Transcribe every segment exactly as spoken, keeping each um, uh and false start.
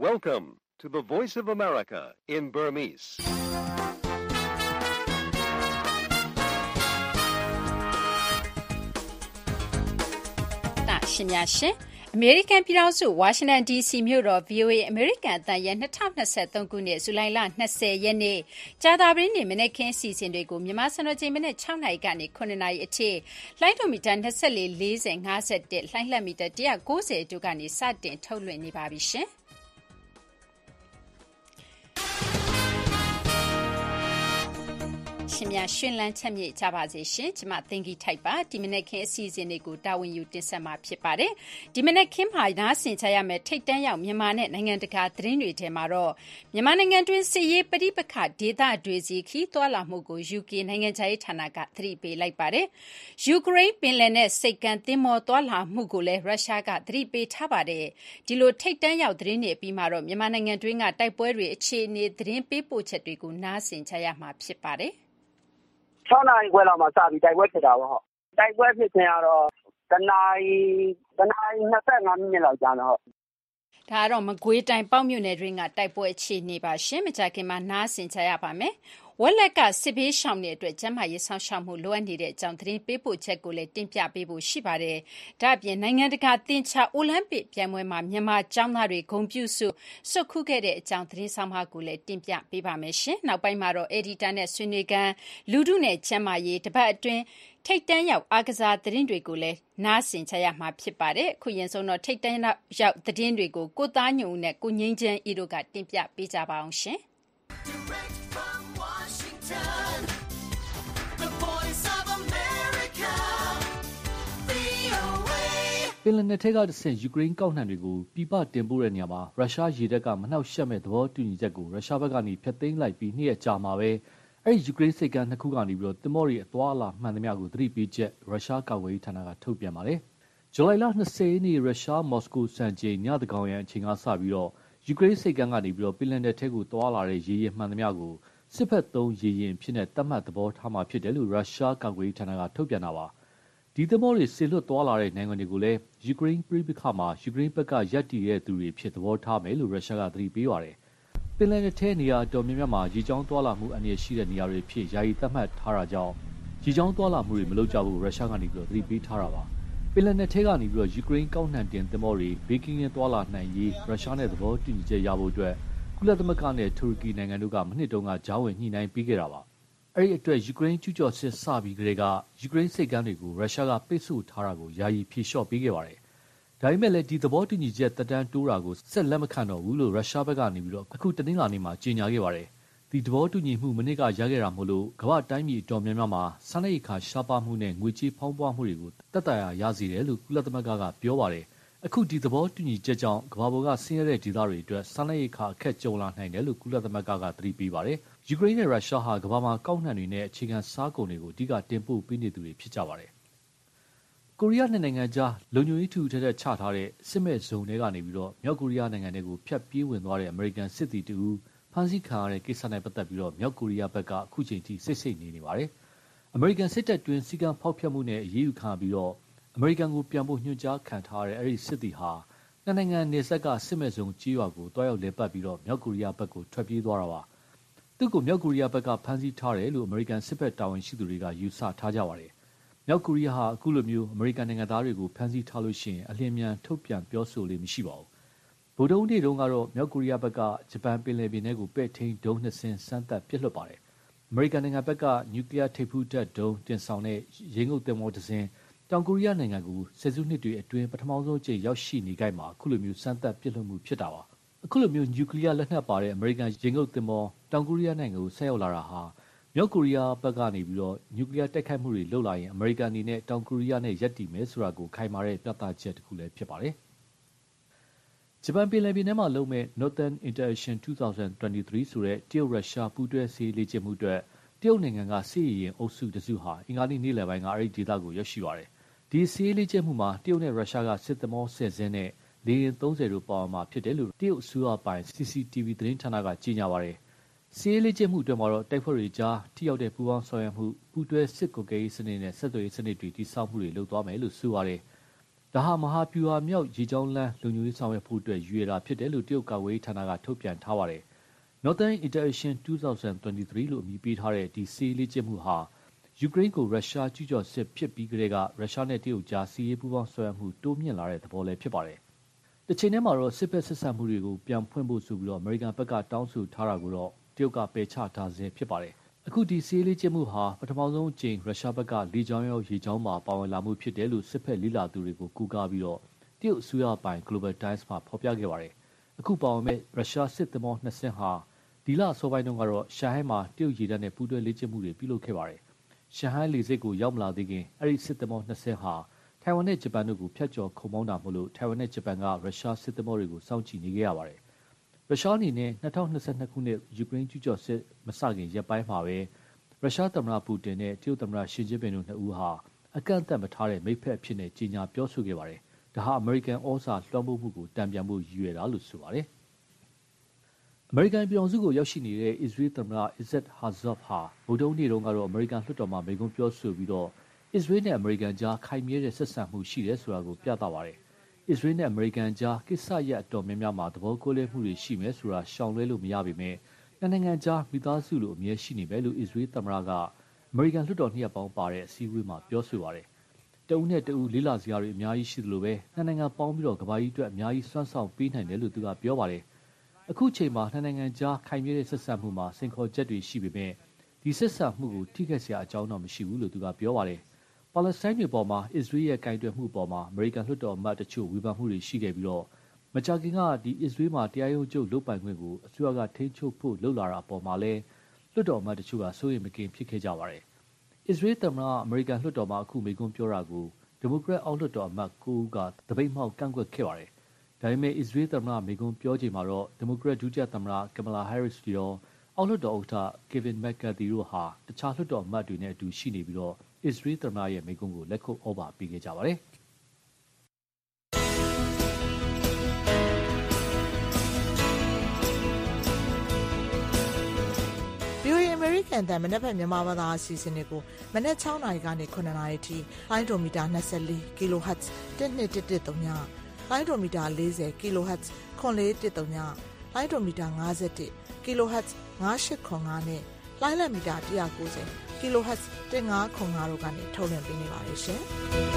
Welcome to the Voice of America in Burmese. ။တာရှင်များရှင်အမေရိကန်ပြည်ထောင်စုဝါရှင်တန် ဒီ စီ မြို့တော် ဗီ အို အေ အမေရိကန်အသံရဲ့၂၀၂၃ ခုနှစ်ဇူလိုင်လ၂၀ရက်နေ့ကြာသပတေးနေ့မနက်ခင်းအစီအစဉ်တွေကိုမြန်မာစံတော်ချိန်မနက်၆နာရီကနေ၇နာရီအထိလှိုင်းဒိုမီတာ၂၄ ၄၀ ၅၁လှိုင်းလက်မီတာ၁၉၀တို့ကနေစတင်ထုတ်လွှင့်နေပါပြီရှင်။ရှင်များရှင်လန်းချက်မြေ့ကြပါစေရှင်ကျမသင်္ကီထိုက်ပါဒီမနက်ခင်းအစီအစဉ်တွေကိုတာဝန်ယူတင်ဆက်မှာဖြစ်ပါတယ်ဒီမနက်ခင်းမှာနားဆင်ကြရမယ့်ထိတ်တန်းရောက်မြန်မာနဲ့နိုင်ငံတကာသတင်းတွေထဲမှာတော့မြန်မာနိုင်ငံတွင်းစစ်ရေးပဋိပက္ခဒေသတွေစီခီးသွွာလာမှုကို ယူ ကေ နိုင်ငံခြားရေးဌာနကသတိပေးလိုက်ပါတယ်ယူကရိန်းပင်လယ်နဲ့စိတ်ကမ်းသင်္ဘောသွွာလာမှုကိုလည်းရုရှားကသတိပေးထားပါတယ်ဒီလိုထိတ်တန်းရောက်သတင်းတွေအပြီးမှာတော့မြန်မာနိုင်ငံတွင်းကတိုက်ပွဲတွေအခြေအနေသတင်းပေးပို့ချက်တွေကိုနားဆင်ကြရမှာဖြစ်ပါတယ်၆နာရီခွဲလောက်မှစပြီးတိုက်ပွဲဖြစ်တာပေါ့ဟုတ်တိုက်ပွဲဖြစ်ခြင်းကတော့တနာရီတနာရီ၂၅မိနစ်လောက်ကြာတော့ဟုတ်ဒါကတော့မကွေးတိုင်းပေါ့မြို့နယ်တွင်းကတိုက်ပွဲအခြေအနေပါရှင်မကြခင်မှာနားဆင်ကြရပါမယ်ဝက်လက်ကစစ်ဘေးရှောင်တဲ့အတွက်ကျန်းမာရေးဆောင်ရှောက်မှုလိုအပ်နေတဲ့အကြောင်းသတင်းပေးပို့ချက်ကိုလည်းတင်ပြပေးဖို့ရှိပါတယ်။ဒါ့အပြင်နိုင်ငံတကာသင်္ချာအိုလံပစ်ပြိုင်ပွဲမှာမြန်မာကျောင်းသားတွေဂုဏ်ပြုစုစွတ်ခူးခဲ့တဲ့အကြောင်းသတင်းဆောင်မကိုလည်းတင်ပြပေးပါမယ်ရှင်။နောက်ပိုင်းမှာတော့အက်ဒီတာနဲ့ဆွေးနွေးခန်းလူထုနဲ့ကျန်းမာရေးတပတ်အတွင်းထိတ်တန်းရောက်အားကစားသတင်းတွေကိုလည်းနားဆင်ကြရမှာဖြစ်ပါတယ်။အခုရင်ဆုံးတော့ထိတ်တန်းရောက်သတင်းတွေကိုကိုသားညုံနဲ့ကိုငိမ့်ချမ်းဤတို့ကတင်ပြပေးကြပါအောင်ရှင်။ပင်လယ်နယ်ထဲကတဆင့်ယူကရိန်းကောက်နှံတွေကိုပြည်ပတင်ပို့တဲ့နေရာမှာရုရှားရေတပ်ကမနှောက်ယှက်မဲ့သဘောတူညီချက်ကိုရုရှားဘက်ကနေဖျက်သိမ်းလိုက်ပြီးနှစ်ရက်ကြာမှာပဲအဲ့ဒီယူကရိန်းစိတ်ကမ်းနှစ်ခုကနေပြီးတော့တင်မော့ရီအသွားအလာမှန်သမျှကိုသတိပေးချက်ရုရှားကာကွယ်ရေးဌာနကထုတ်ပြန်ပါတယ်။ဇူလိုင်လ၂၀ရက်နေ့ရုရှားမော်စကိုစံချိန်ညတကောင်ရန်အချိန်ကစပြီးတော့ယူကရိန်းစိတ်ကမ်းကနေပြီးတော့ပင်လယ်နယ်ထဲကိုသွားလာတဲ့ရေယာဉ်မှန်သမျှကိုစစ်ဖက်သုံးရေယာဉ်ဖြစ်တဲ့တတ်မှတ်သဘောထားမှာဖြစ်တယ်လို့ရုရှားကာကွယ်ရေးဌာနကထုတ်ပြန်တာပါ။ဒီသဘောတွေဆေလွတ်သွားလာတဲ့နိုင်ငံတွေကိုလည်းယူကရိန်းပြည်ပခါမှာယူကရိန်းဘက်ကရပ်တည်တဲ့သူတွေဖြစ်သဘောထားမယ်လို့ရုရှားကသတိပေးပါတယ်။ပင်လယ်နယ်ထဲနေရာတော်များများမှာရေကြောင်းသွားလာမှုအန္တရာယ်ရှိတဲ့နေရာတွေဖြစ်ယာယီသတ်မှတ်ထားတာကြောင့်ရေကြောင်းသွားလာမှုတွေမလုပ်ကြဘူးရုရှားကနေပြီးတော့သတိပေးထားတာပါ။ပင်လယ်နယ်ထဲကနေပြီးတော့ယူကရိန်းကောက်နှံတင်သင်္ဘောတွေဘေကင်းရင်းသွားလာနိုင်ရေးရုရှားနဲ့သဘောတူညီချက်ရဖို့အတွက်ကုလသမဂ္ဂနဲ့တူရကီနိုင်ငံတို့ကမနှစ်တုန်းကကြားဝင်ညှိနှိုင်းပေးခဲ့တာပါ။အဲ့ဒီအတွက်ယူကရိန်းကျူးကျော်စစ်စပြီးကတည်းကယူကရိန်းစိတ်ကမ်းတွေကိုရုရှားကပိတ်ဆို့ထားတာကိုယာယီဖြေလျှော့ပေးခဲ့ပါတယ်။ဒါပေမဲ့လည်းဒီသဘောတူညီချက်တက်တန်းတိုးတာကိုဆက်လက်မခံတော့ဘူးလို့ရုရှားဘက်ကနေပြီးတော့အခုတနင်္လာနေ့မှာကြေညာခဲ့ပါတယ်။ဒီသဘောတူညီမှုမနစ်ကရခဲ့တာမို့လို့ကမ္ဘာတိုင်းပြည်အတော်များများမှာစားနပ်ရိက္ခာရှားပါးမှုနဲ့ငွေကြေးဖောင်းပွားမှုတွေကိုတက်တာရစေတယ်လို့ကုလသမဂ္ဂကပြောပါတယ်။အခုဒီသဘောတူညီချက်ကြောင့်ကမ္ဘာပေါ်ကဆင်းရဲတဲ့ဒေသတွေအတွက်စားနပ်ရိက္ခာအခက်ကြုံလာနိုင်တယ်လို့ကုလသမဂ္ဂကသတိပေးပါတယ်။ယူကရိန်းနဲ့ရုရှားဟာကမ္ဘာမှာကောက်နှံတွေနဲ့အခြေခံစားကုန်တွေကိုအဓိကတင်ပို့ပေးနေသူတွေဖြစ်ကြပါတယ်။ကိုရီးယားနှစ်နိုင်ငံကြားလုံခြုံရေးထူထပ်တဲ့ချထားတဲ့စစ်မဲ့ဇုံတွေကနေပြီးတော့မြောက်ကိုရီးယားနိုင်ငံတွေကိုဖျက်ပြေးဝင်သွားတဲ့အမေရိကန်စစ်သည်တူဖမ်းဆီးခံရတဲ့ကိစ္စနဲ့ပတ်သက်ပြီးတော့မြောက်ကိုရီးယားဘက်ကအခုချိန်ထိစိတ်စိတ်နေနေပါတယ်။အမေရိကန်စစ်တပ်တွင်းစီကံဖောက်ဖျက်မှုနဲ့အရေးယူခံပြီးတော့အမေရိကန်ကိုပြန်ဖို့ညွှန်ကြားခံထားတဲ့အဲ့ဒီစစ်သည်ဟာနှစ်နိုင်ငံနေဆက်ကစစ်မဲ့ဇုံကြီးရွာကိုတွားရောက်လဲပတ်ပြီးတော့မြောက်ကိုရီးယားဘက်ကိုထွက်ပြေးသွားတာပါ။သူ့ကိုမြောက်ကိုရီးယားဘက်ကဖမ်းဆီးထားတယ်လို့အမေရိကန်စစ်ဘက်တာဝန်ရှိသူတွေကယူဆထားကြပါတယ်။မြောက်ကိုရီးယားဟာအခုလိုမျိုးအမေရိကန်နိုင်ငံသားတွေကိုဖမ်းဆီးထားလို့ရှိရင်အလျင်အမြန်ထုတ်ပြန်ပြောဆိုလို့မရှိပါဘူး။ဗိုလ်တုံးနေ့တုန်းကတော့မြောက်ကိုရီးယားဘက်ကဂျပန်ပင်လယ်ပြင်ထဲကိုပဲ့ထိန်ဒုံးနှစ်စင်းစမ်းသပ်ပစ်လွှတ်ပါတယ်။အမေရိကန်နိုင်ငံဘက်ကနျူကလ িয়ার ထိပ်ဖူးတပ်ဒုံးတင်ဆောင်တဲ့ရေငုပ်သင်္ဘောတစ်စင်းတောင်ကိုရီးယားနိုင်ငံကိုဆယ်စုနှစ်တွေအတွင်းပထမဆုံးအကြိမ်ရောက်ရှိနေကြမှာအခုလိုမျိုးစမ်းသပ်ပစ်လွှတ်မှုဖြစ်တာပါအခုလိုမျိုးနျူကလ িয়ার လက်နက်ပါတဲ့အမေရိကန်ရေငုပ်သင်္ဘောတောင်ကိုရီးယားနိုင်ငံကိုဆက်ရောက်လာတာဟာမြောက်ကိုရီးယားဘက်ကနေပြီးတော့နျူကလ িয়ার တိုက်ခိုက်မှုတွေလုပ်လာရင်အမေရိကန်အနေနဲ့တောင်ကိုရီးယားနဲ့ရပ်တည်မယ်ဆိုတာကိုခိုင်မာတဲ့ပြသချက်တစ်ခုလည်းဖြစ်ပါတယ်ဂျပန်ပင်လယ်ပြင်ထဲမှာလုံမဲ့ Northern Interaction twenty twenty-three ဆိုတဲ့တရုတ်ရုရှားပူးတွဲစစ်ရေးလေ့ကျင့်မှုအတွက်တရုတ်နိုင်ငံကစစ်ရေးရင်အုပ်စုတစုဟာအင်္ဂါနေ့နေ့လယ်ပိုင်းကအဲ့ဒီဒေသကိုရောက်ရှိပါတယ်ဒီစစ်ရေးလေ့ကျင့်မှုမှာတရုတ်နဲ့ရုရှားကစစ်သမောဆယ်စင်းနဲ့လေယာဉ်သုံးဆယ်တို့ပါဝင်မှာဖြစ်တယ်လို့တရုတ်အစိုးရပိုင် စီ စီ တီ ဗီ သတင်းဌာနကကြေညာပါတယ်။စစ်ရေးလေ့ကျင့်မှုအတွင်းမှာတော့တိုက်ဖွဲ့တွေကြားထိရောက်တဲ့ပူးပေါင်းဆောင်ရွက်မှုပူးတွဲစစ်ကွပ်ကဲရေးစနစ်နဲ့ဆက်သွယ်ရေးစနစ်တွေတည်ဆောက်မှုတွေလုပ်သွားမယ်လို့ဆိုပါတယ်။ဒါဟာမဟာဗျူဟာမြောက်ရေကြောင်းလမ်းလုံခြုံရေးဆောင်ရွက်ဖို့အတွက်ရည်ရွယ်တာဖြစ်တယ်လို့တရုတ်ကာကွယ်ရေးဌာနကထုတ်ပြန်ထားပါတယ်။ Northern Intervention twenty twenty-three လို့အမည်ပေးထားတဲ့ဒီစစ်ရေးလေ့ကျင့်မှုဟာယူကရိန်းကိုရုရှားကျူးကျော်စစ်ဖြစ်ပြီးကတည်းကရုရှားနဲ့တရုတ်ကြားစစ်ရေးပူးပေါင်းဆောင်ရွက်မှုတိုးမြင့်လာတဲ့သဘောလည်းဖြစ်ပါတယ်။တစ်ချိန်တည်းမှာတော့စစ်ဘက်ဆက်ဆံမှုတွေကိုပြန်ဖွင့်ဖို့ဆိုပြီးတော့အမေရိကန်ဘက်ကတောင်းဆိုထားတာကိုတော့တရုတ်ကပယ်ချထားဆဲဖြစ်ပါတယ်။အခုဒီစစ်ရေးလေ့ကျင့်မှုဟာပထမဆုံးအကြိမ်ရုရှားဘက်ကလေကြောင်းရောရေကြောင်းမှာပါဝင်လာမှုဖြစ်တယ်လို့စစ်ဘက်လေ့လာသူတွေကိုကူကားပြီးတော့တရုတ်အစိုးရပိုင် Global Times မှာဖော်ပြခဲ့ပါတယ်။အခုပါဝင်မဲ့ရုရှားစစ်သင်္ဘောနှစ်စင်းဟာဒီလအစောပိုင်းတုန်းကတော့ရှန်ဟိုင်းမှာတရုတ်ရေတပ်နဲ့ပူးတွဲလေ့ကျင့်မှုတွေပြုလုပ်ခဲ့ပါတယ်။ရှန်ဟိုင်းလေဆိပ်ကိုရောက်မလာသေးခင်အဲ့ဒီစစ်သင်္ဘောနှစ်စင်းဟာထိုင်ဝမ်နဲ့ဂျပန်တို့ကိုဖျက်ကျော်ခုံမောင်းတာမို့လို့ထိုင်ဝမ်နဲ့ဂျပန်ကရုရှားစစ်သင်္ဘောတွေကိုစောင့်ကြည့်နေခဲ့ရပါတယ်။ရုရှားအနေနဲ့twenty twenty-twoခုနှစ်ယူကရိန်းကျူးကျော်စစ်မစခင်ရက်ပိုင်းမှာပဲရုရှားသမ္မတပူတင်နဲ့တရုတ်သမ္မတရှီကျင်းပင်တို့နှစ်ဦးဟာအကန့်အသတ်မထားတဲ့မိတ်ဖက်အဖြစ်နဲ့ကြေညာပြောဆိုခဲ့ပါတယ်။ဒါဟာအမေရိကန်ဩဇာလွှမ်းမိုးမှုကိုတံပြန်ဖို့ရည်ရွယ်တာလို့ဆိုပါတယ်။အမေရိကန်ပြည်ထောင်စုကိုရောက်ရှိနေတဲ့အစ္စရေးသမ္မတ Isaac Herzog ဟာဗုဒ္ဓဟူးနေ့တုန်းကတော့အမေရိကန်လွှတ်တော်မှာမိန့်ခွန်းပြောဆိုပြီးတော့အစ္စရေးနဲ့အမေရိကန်ကြားခိုင်မြဲတဲ့ဆက်ဆံမှုရှိတယ်ဆိုတာကိုပြသပါတယ်။အစ္စရေးနဲ့အမေရိကန်ကြားကိစ္စရပ်အတော်များများမှာသဘောကိုးလဲမှုတွေရှိမယ်ဆိုတာရှောင်လွဲလို့မရပေမဲ့နှစ်နိုင်ငံကြားမိသားစုလိုအမြဲရှိနေမယ်လို့အစ္စရေးသမ္မတကအမေရိကန်လွှတ်တော်နှစ်ရပ်ပေါင်းပါတဲ့အစည်းအဝေးမှာပြောဆိုပါတယ်။တဦးနဲ့တဦးလေးလာစရာတွေအများကြီးရှိသလိုပဲနှစ်နိုင်ငံပေါင်းပြီးတော့ကမ္ဘာကြီးအတွက်အများကြီးစွမ်းဆောင်ပေးနိုင်တယ်လို့သူကပြောပါတယ်။အခုချိန်မှာနှစ်နိုင်ငံကြားခိုင်မြဲတဲ့ဆက်ဆံမှုမှာစိန်ခေါ်ချက်တွေရှိပေမဲ့ဒီဆက်ဆံမှုကိုထိခိုက်စရာအကြောင်းတော့မရှိဘူးလို့သူကပြောပါတယ်။ပါလက်စတိုင်းတွေပေါ်မှာအစ္စရေးရဲ့ကင်တွယ်မှုပေါ်မှာအမေရိကန်လွှတ်တော်အမတ်တချို့ဝေဖန်မှုတွေရှိခဲ့ပြီးတော့မကြာခင်ကဒီအစ္စရေးမှာတရားရုံးချုပ်လုပ်ပိုင်ခွင့်ကိုအစိုးရကထိန်းချုပ်ဖို့လှုပ်လာတာပေါ်မှာလဲလွှတ်တော်အမတ်တချို့ကစိုးရိမ်မကင်းဖြစ်ခဲ့ကြပါတယ်။အစ္စရေးသမ္မတအမေရိကန်လွှတ်တော်မှာအခုမိန့်ခွန်းပြောတာကိုဒီမိုကရက်အောက်လွှတ်တော်အမတ်ကိုဦးကတပိတ်မှောက်ကန့်ကွက်ခဲ့ပါတယ်။ဒါပေမဲ့အစ္စရေးသမ္မတမိန့်ခွန်းပြောချိန်မှာတော့ဒီမိုကရက်ဒုတိယသမ္မတကင်မလာဟဲရစ်ရောအောက်လွှတ်တော်ဥက္ကဋ္ဌကေဗင်မက်ကာသီတို့ဟာတခြားလွှတ်တော်အမတ်တွေနဲ့အတူရှိနေပြီးတော့အစ္စရေးသမ္မတရဲ့မိန့်ခွန်းကိုလက်ခုပ်ဩဘာပေးခဲ့ကြပါတယ်။ဗီအိုအေ American အသံမနက်ဖြန်မြန်မာဘာသာအစီအစဉ်တွေကိုမနက်sixနာရီကနေnineနာရီထိလိုင်းဒိုမီတာtwenty-four ကီလိုဟတ်ဇ်twelve one one threeလိုင်းဒိုမီတာfortyကီလိုဟတ်ဇ်four four one threeလိုင်းဒိုမီတာfifty-oneကီလိုဟတ်ဇ်five eight zero fiveနဲ့လိုင်းလက်မီတာone ninetyကီလိုဟတ်ဇ်fifteen zero fiveတို့ကနေထုတ်လွှင့်ပေးနေပါတယ်ရှင်။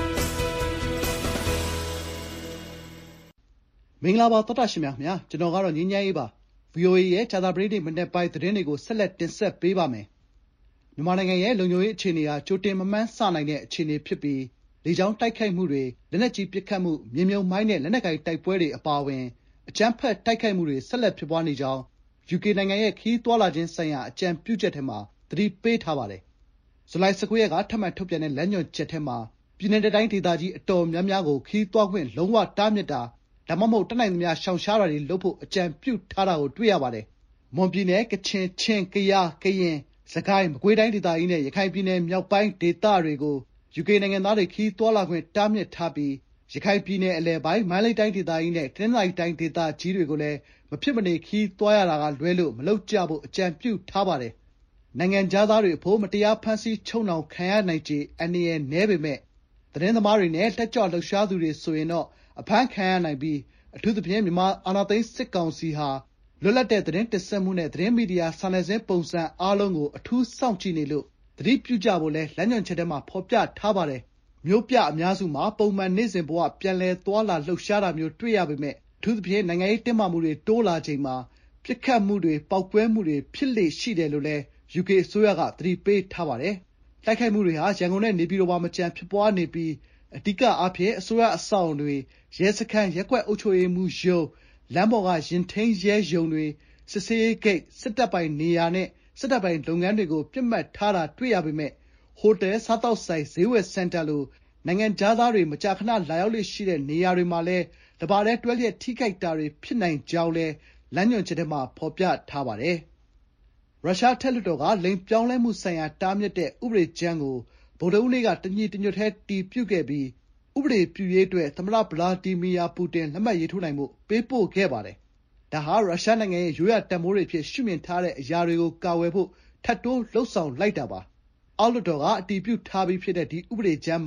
မင်္ဂလာပါသောတာရှင်များခင်ဗျာကျွန်တော်ကတော့ငင်းငယ်ရေးပါ ဗီအိုအေ ရဲ့ဂျာတာပရိသတ်မနေ့ပိုင်းသတင်းတွေကိုဆက်လက်တင်ဆက်ပေးပါမယ်။မြန်မာနိုင်ငံရဲ့လုံခြုံရေးအခြေအနေဟာကြိုတင်မမှန်းဆနိုင်တဲ့အခြေအနေဖြစ်ပြီးလေကြောင်းတိုက်ခိုက်မှုတွေလက်နက်ကြီးပစ်ခတ်မှုမြေမြုံမိုင်းနဲ့လက်နက်ကိုင်တိုက်ပွဲတွေအပါအဝင်အကြမ်းဖက်တိုက်ခိုက်မှုတွေဆက်လက်ဖြစ်ပွားနေကြောင်း ယူကေ နိုင်ငံရဲ့ခရီးသွားလာခြင်းဆိုင်ရာအကြံပြုချက်ထဲမှာသတိပေးထားပါတယ်။ဇူလိုင်one nineရက်ကထပ်မံထုတ်ပြန်တဲ့လမ်းညွှန်ချက်ထဲမှာပြည်내တိုင်းဒေသကြီးအတော်များများကိုခရီးသွားခွင့်လုံးဝတားမြစ်တာဒါမှမဟုတ်တတ်နိုင်သမျှရှောင်ရှားတာတွေလုပ်ဖို့အကြံပြုထားတာကိုတွေ့ရပါတယ်။မွန်ပြည်နယ်ကချင်ချင်းကယားကရင်စကိုင်းမကွေးတိုင်းဒေသကြီးနဲ့ရခိုင်ပြည်နယ်မြောက်ပိုင်းဒေသတွေကိုယူကေနိုင်ငံသားတွေခရီးသွားလာခွင့်တားမြစ်ထားပြီးရခိုင်ပြည်နယ်အလယ်ပိုင်းမန္တလေးတိုင်းဒေသကြီးနဲ့တနင်္သာရီတိုင်းဒေသကြီးတွေကိုလည်းမဖြစ်မနေခရီးသွားရတာကလွဲလို့မလုပ်ကြဖို့အကြံပြုထားပါတယ်။နိုင်ငံခြားသားတွေအဖို့မတရားဖမ်းဆီးချုပ်နှောင်ခံရနိုင်ခြေအန္တရာယ်နည်းပေမဲ့သတင်းသမားတွေနဲ့တက်ကြွလှုပ်ရှားသူတွေဆိုရင်တော့အဖမ်းခံရနိုင်ပြီးအထူးသဖြင့်မြန်မာအာဏာသိမ်းစစ်ကောင်စီဟာလွတ်လပ်တဲ့သတင်းတင်ဆက်မှုနဲ့သတင်းမီဒီယာစာနယ်ဇင်းပုံစံအားလုံးကိုအထူးစောင့်ကြည့်နေလို့သတိပြုကြဖို့လဲလမ်းညွှန်ချက်ထဲမှာဖော်ပြထားပါတယ်။မြို့ပြအများစုမှာပုံမှန်နေ့စဉ်ဘဝပြန်လည်သွားလာလှုပ်ရှားတာမျိုးတွေ့ရပေမဲ့အထူးသဖြင့်နိုင်ငံရေးတင်းမာမှုတွေတိုးလာချိန်မှာပြစ်ခတ်မှုတွေပောက်ကွဲမှုတွေဖြစ်လေရှိတယ်လို့လဲယူကေအစိုးရကသတိပေးထားပါတယ်။တိုက်ခိုက်မှုတွေဟာရန်ကုန်နဲ့နေပြည်တော်မှာမကြမ်းဖြစ်ပွားနေပြီးအဓိကအားဖြင့်အစိုးရအဆောက်အုံတွေရဲစခန်းရက်ကွက်အုပ်ချုပ်ရေးမှူးရုံးလမ်းပေါ်ကရင်ထိန်းရဲရုံတွေစစ်ဆေးရေးဂိတ်စစ်တပ်ပိုင်နေရာနဲ့စစ်တပ်ပိုင်လုပ်ငန်းတွေကိုပြစ်မှတ်ထားတာတွေ့ရပေမဲ့ဟိုတယ်စားတောက်ဆိုင်ဈေးဝယ်စင်တာလိုနိုင်ငံခြားသားတွေမကြာခဏလာရောက်လေ့ရှိတဲ့နေရာတွေမှာလဲတပါတည်းတွဲလျက်ထိခိုက်တာတွေဖြစ်နိုင်ကြောင်းလဲလမ်းညွှန်ချက်ထဲမှာဖော်ပြထားပါတယ်။ရုရှားထက်လွှတ်တော်ကလိင်ပြောင်းလဲမှုဆိုင်ရာတားမြစ်တဲ့ဥပဒေကြမ်းကိုဗုဒ္ဓဟူးနေ့ကတညီတညွတ်ထဲတီးပြုတ်ခဲ့ပြီးဥပဒေပြုရေးအတွက်သမ္မတဗလာဒီမီယာပူတင်လက်မှတ်ရေးထိုးနိုင်မှုပေးပို့ခဲ့ပါတယ်။ဒါဟာရုရှားနိုင်ငံရဲ့ရိုးရာတန်ဖိုးတွေဖြစ်ရှုမြင်ထားတဲ့အရာတွေကိုကာဝယ်ဖို့ထပ်တိုးလှုံ့ဆော်လိုက်တာပါ။အောက်လွှတ်တော်ကအတည်ပြုထားပြီးဖြစ်တဲ့ဒီဥပဒေကြမ်းမှာ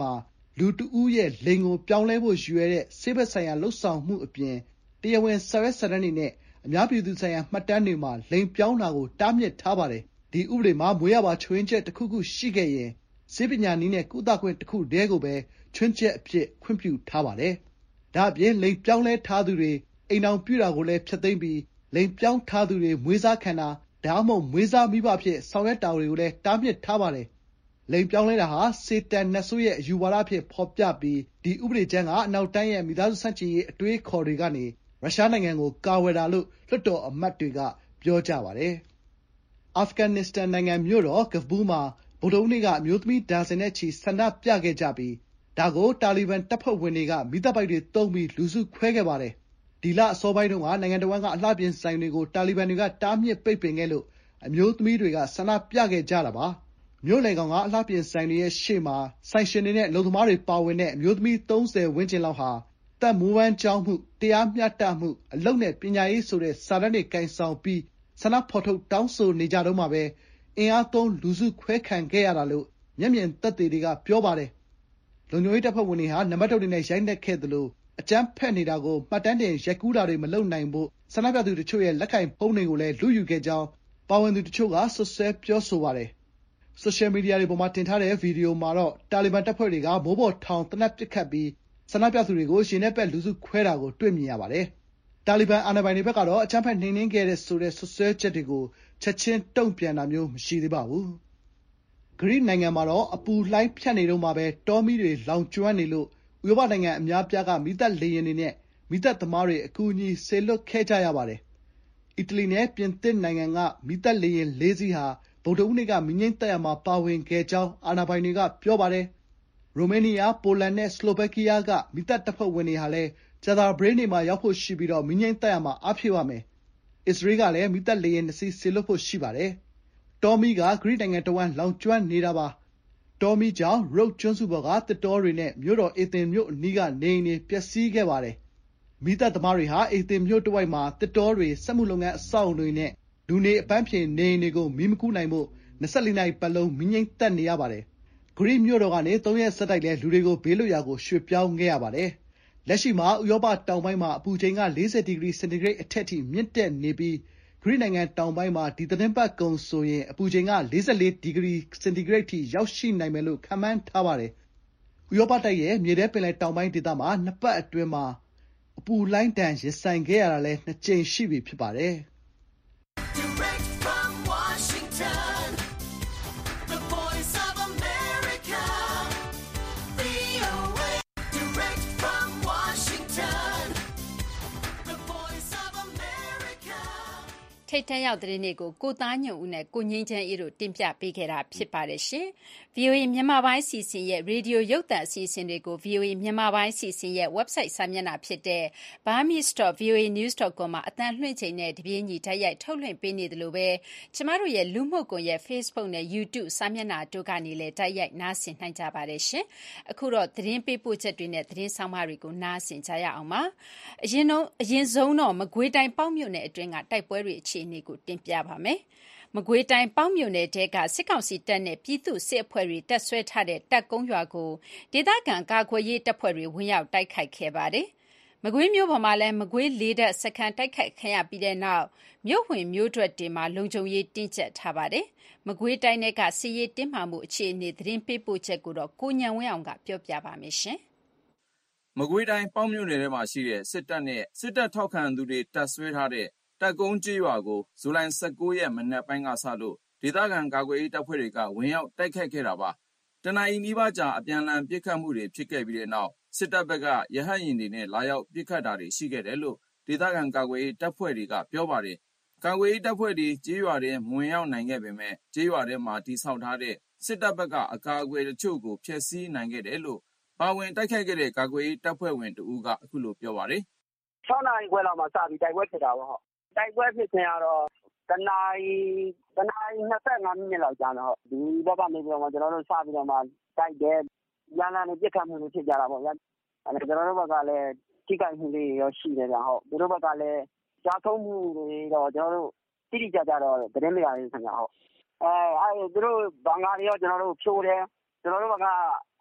လူတဦးရဲ့လိင်ကိုပြောင်းလဲဖို့ရည်ရွယ်တဲ့ဆေးဘက်ဆိုင်ရာလှုပ်ဆောင်မှုအပြင်တရားဝင်စာရွက်စာတမ်းတွေနဲ့အများပြည်သူဆိုင်ရာမှတ်တမ်းတွေမှာလိင်ပြောင်းတာကိုတားမြစ်ထားပါတယ်။ဒီဥပဒေမှာမွေးရာပါချွင်းချက်တစ်ခုခုရှိခဲ့ရင်ဆေးပညာနည်းနဲ့ကုသခွင့်တစ်ခုတည်းကိုပဲချွင်းချက်အဖြစ်ခွင့်ပြုထားပါတယ်။ဒါ့အပြင်လိင်ပြောင်းလဲထားသူတွေအိမ်အောင်ပြုတာကိုလည်းဖျက်သိမ်းပြီးလိင်ပြောင်းထားသူတွေမွေးစားခံတာဒါမှမဟုတ်မွေးစားမိဘဖြစ်ဆောင်ရွက်တာတွေကိုလည်းတားမြစ်ထားပါတယ်။လိင်ပြောင်းလဲတာဟာစေတန်နတ်ဆိုးရဲ့အယူဝါဒဖြစ်ဖော်ပြပြီးဒီဥပဒေကျမ်းကအနောက်တိုင်းရဲ့မိသားစုဆန့်ကျင်ရေးအတွေးခေါ်တွေကနေရုရှားနိုင်ငံကိုကာဝယ်တာလို့လွှတ်တော်အမတ်တွေကပြောကြပါတယ်။အာဖဂန်နစ္စတန်နိုင်ငံမြို့တော်ကဘူးမှာဗုဒ္ဓဦးနေ့ကအမျိုးသမီးဒါဇင်နဲ့ချီဆန္ဒပြခဲ့ကြပြီးဒါကိုတာလီဘန်တပ်ဖွဲ့ဝင်တွေကမီးသတ်ပိုက်တွေတုံးပြီးလူစုခွဲခဲ့ပါတယ်။ဒီလအစောပိုင်းတုန်းကနိုင်ငံတော်ဝန်ကအလှပြင်ဆိုင်တွေကိုတာလီဘန်တွေကတားမြစ်ပိတ်ပင်ခဲ့လို့အမျိုးသမီးတွေကဆန္ဒပြခဲ့ကြတာပါ။မြို့လယ်ကောင်ကအလှပြင်ဆိုင်တွေရဲ့ရှေ့မှာဆိုင်ရှင်တွေနဲ့အလုပ်သမားတွေပါဝင်တဲ့အမျိုးသမီးသုံးဆယ်ဝန်းကျင်လောက်ဟာသက်မွေးဝမ်းကျောင်းမှုတရားမျှတမှုအလုပ်နဲ့ပညာရေးဆိုတဲ့စာတမ်းတွေကင်ဆောင်ပြီးဆန္ဒဖော်ထုတ်တောင်းဆိုနေကြတော့မှပဲအင်အားသုံးလူစုခွဲခံခဲ့ရတာလို့မျက်မြင်သက်သေတွေကပြောပါတယ်။လုံခြုံရေးတပ်ဖွဲ့ဝင်တွေဟာနံပါတ်တုတ်တွေနဲ့ရိုက်နှက်ခဲ့သလိုအကြမ်းဖက်နေတာကိုမှတ်တမ်းတင်ရိုက်ကူးတာတွေမလုပ်နိုင်ဖို့ဆန္ဒပြသူတချို့ရဲ့လက်ကိုင်ဖုန်းတွေကိုလည်းလုယူခဲ့ကြောင်းပါဝင်သူတချို့ကစွပ်စွဲပြောဆိုပါတယ်။ဆိုရှယ်မီဒီယာတွေပေါ်မှာတင်ထားတဲ့ဗီဒီယိုမှာတော့တာလီဘန်တပ်ဖွဲ့တွေကမိုးပေါ်ထောင်သေနတ်ပစ်ခတ်ပြီးဆန္ဒပြသူတွေကိုရေနက်ပက်လူစုခွဲတာကိုတွေ့မြင်ရပါတယ်။တာလီဘန်အာဏာပိုင်တွေဘက်ကတော့အကြမ်းဖက်နှိမ်နင်းခဲ့တဲ့ဆိုတဲ့စွပ်စွဲချက်တွေကိုချက်ချင်းတုံ့ပြန်တာမျိုးမရှိသေးပါဘူး။ဂရိနိုင်ငံမှာတော့အပူလှိုင်းဖြတ်နေတုန်းမှာပဲတောမီးတွေလောင်ကျွမ်းနေလို့ဥရောပနိုင်ငံအများအပြားကမီးသတ်လေယာဉ်တွေနဲ့မီးသတ်သမားတွေအကူအညီစေလွှတ်ခဲ့ကြရပါတယ်။အီတလီနဲ့ပြင်သစ်နိုင်ငံကမီးသတ်လေယာဉ်လေးစီးဟာဗုဒ္ဓဦးနေ့ကမီးငြိမ်းသတ်ရာမှာပါဝင်ခဲ့ကြောင်းအာဏာပိုင်တွေကပြောပါတယ်။ရိုမေးနီးယား၊ပိုလန်နဲ့ဆလိုဗက်ကီးယားကမီးသတ်တပ်ဖွဲ့ဝင်တွေဟာလည်းကြာသပတေးနေ့မှာရောက်ဖို့ရှိပြီးမီးငြိမ်းသတ်ရာမှာအားဖြည့်ပါမယ်။အစ္စရေးကလည်းမီးသတ်လေယာဉ်နှစ်စီးစေလွှတ်ဖို့ရှိပါတယ်။တောမီးကဂရိနိုင်ငံတဝန်းလောင်ကျွမ်းနေတာပါ။တောမီးကြောင့်ရုတ်ကျွန်းစုပေါ်ကသစ်တောတွေနဲ့မြို့တော်အေသင်မြို့အနီးကနေအိမ်တွေပျက်စီးခဲ့ပါတယ်။မီးသတ်သမားတွေဟာအေသင်မြို့တဝိုက်မှာသစ်တောတွေ၊စက်မှုလုပ်ငန်းအဆောက်အအုံတွေနဲ့လူနေအပန်းဖြေနေအိမ်တွေကိုမီးမကူးနိုင်ဖို့၂၄နာရီပတ်လုံးမီးငြိမ်းသတ်နေရပါတယ်။ဂရိမြို့တော်ကနေသုံးရက်ဆက်တိုက်လည်းလူတွေကိုဘေးလွတ်ရာကိုရွှေ့ပြောင်းခဲ့ရပါတယ်။လက်ရှိမှာဥရောပတောင်ပိုင်းမှာအပူချိန်ကလေးဆယ်ဒီဂရီစင်တီဂရိတ်အထက်ထိမြင့်တက်နေပြီးဂရိနိုင်ငံတောင်ပိုင်းမှာဒီသီတင်းပတ်ကုန်ဆိုရင်အပူချိန်ကလေးဆယ်လေးဒီဂရီစင်တီဂရိတ်ထိရောက်ရှိနိုင်မယ်လို့ခန့်မှန်းထားပါတယ်။ဥရောပတိုက်ရဲ့မြေထဲပင်လယ်တောင်ပိုင်းဒေသမှာနှစ်ပတ်အတွင်းမှာအပူလှိုင်းဒဏ်ရင်ဆိုင်ခဲ့ရတာလည်းနှစ်ကြိမ်ရှိပြီဖြစ်ပါတယ်။ထိပ်တန်းရောက်သတင်းတွေကိုကိုသားညွန့်ဦးနဲ့ကိုငိမ့်ချမ်းအေးတို့တင်ပြပေးခဲ့တာဖြစ်ပါတယ်ရှင်။ ဗွီအိုအေမြန်မာပိုင်းအစီအစဉ်ရဲ့ရေဒီယိုရုပ်သံအစီအစဉ်တွေကို ဗွီအိုအေမြန်မာပိုင်းအစီအစဉ်ရဲ့ website စာမျက်နှာဖြစ်တဲ့ burmese dot v o a news dot com မှာအသံလွှင့်ချိန်နဲ့တပြေးညီတိုက်ရိုက်ထုတ်လွှင့်ပေးနေသလိုပဲကျမတို့ရဲ့လူမှုကွန်ရက် Facebook နဲ့ YouTube စာမျက်နှာတို့ကနေလည်းတိုက်ရိုက်နားဆင်နိုင်ကြပါတယ်ရှင်။အခုတော့သတင်းပေးပို့ချက်တွေနဲ့သတင်းဆောင်မတွေကိုနားဆင်ကြရအောင်ပါ။အရင်တော့အရင်ဆုံးတော့မကွေးတိုင်းပေါက်မြို့နယ်အတွင်းကတိုက်ပွဲတွေအခြေအနေကိုတင်ပြပါမယ်။မကွေးတိုင်းပေါက်မြို့နယ်တဲကစစ်ကောင်စီတပ်နဲ့ပြည်သူ့စစ်အဖွဲ့တွေတပ်ဆွဲထားတဲ့တပ်ကုန်းရွာကိုဒေသခံကာကွယ်ရေးတပ်ဖွဲ့တွေဝင်ရောက်တိုက်ခိုက်ခဲ့ပါတယ်။မကွေးမြို့ပေါ်မှာလည်းမကွေးလေတပ်စခန်းတိုက်ခိုက်ခံရပြီးတဲ့နောက်မြို့ဝင်မြို့ထွက်တွေမှာလုံခြုံရေးတင်းကျပ်ထားပါတယ်။မကွေးတိုင်းကစစ်ရေးတင်းမာမှုအခြေအနေသတင်းပေးပို့ချက်ကိုတော့ကိုညံဝင်းအောင်ကပြောပြပါမယ်ရှင်။မကွေးတိုင်းပေါက်မြို့နယ်ထဲမှာရှိတဲ့စစ်တပ်နဲ့စစ်တပ်ထောက်ခံသူတွေတပ်ဆွဲထားတဲ့တပ်ကုန်းကျေးရွာကိုဇူလိုင်၁၉ရက်မနက်ပိုင်းကစလို့ဒေသခံကာကွယ်ရေးတပ်ဖွဲ့တွေကဝင်ရောက်တိုက်ခိုက်ခဲ့တာပါ။တနာရီနီးပါးကြာအပြန်အလှန်ပစ်ခတ်မှုတွေဖြစ်ခဲ့ပြီးတဲ့နောက်စစ်တပ်ဘက်ကရဟတ်ယာဉ်တွေနဲ့လာရောက်ပစ်ခတ်တာတွေရှိခဲ့တယ်လို့ဒေသခံကာကွယ်ရေးတပ်ဖွဲ့တွေကပြောပါတယ်။ကာကွယ်ရေးတပ်ဖွဲ့တွေကျေးရွာထဲမဝင်ရောက်နိုင်ခဲ့ပေမဲ့ကျေးရွာထဲမှာတည်ဆောက်ထားတဲ့စစ်တပ်ဘက်ကအကာအကွယ်တချို့ကိုဖျက်ဆီးနိုင်ခဲ့တယ်လို့ပါဝင်တိုက်ခိုက်ခဲ့တဲ့ကာကွယ်ရေးတပ်ဖွဲ့ဝင်တဦးကအခုလိုပြောပါတယ်။၆နာရီခွဲလောက်မှစပြီးတိုက်ပွဲဖြစ်တာပေါ့။တိုက်ပွဲဖြစ်ခြင်းကတော့တနာရီတနာရီ၂၅မိနစ်လောက်ကြာတော့ဒီဘက်ကနေပြီးတော့ကျွန်တော်တို့စပြီးတော့မှတိုက်တယ်ရန်လာနေပြစ်ခတ်မှုတွေဖြစ်ကြတာပေါ့ဗျာအဲကျွန်တော်တို့ဘက်ကလည်းထိခိုက်မှုတွေရောရှိတယ်ဗျာဟုတ်သူတို့ဘက်ကလည်းကြားဆုံးမှုတွေတော့ကျွန်တော်တို့တိတိကျကျတော့သတင်းမရဘူးခင်ဗျာဟုတ်အဲအဲသူတို့ဘင်္ဂါတွေရောကျွန်တော်တို့ဖြိုးတယ်ကျွန်တော်တို့ဘက်က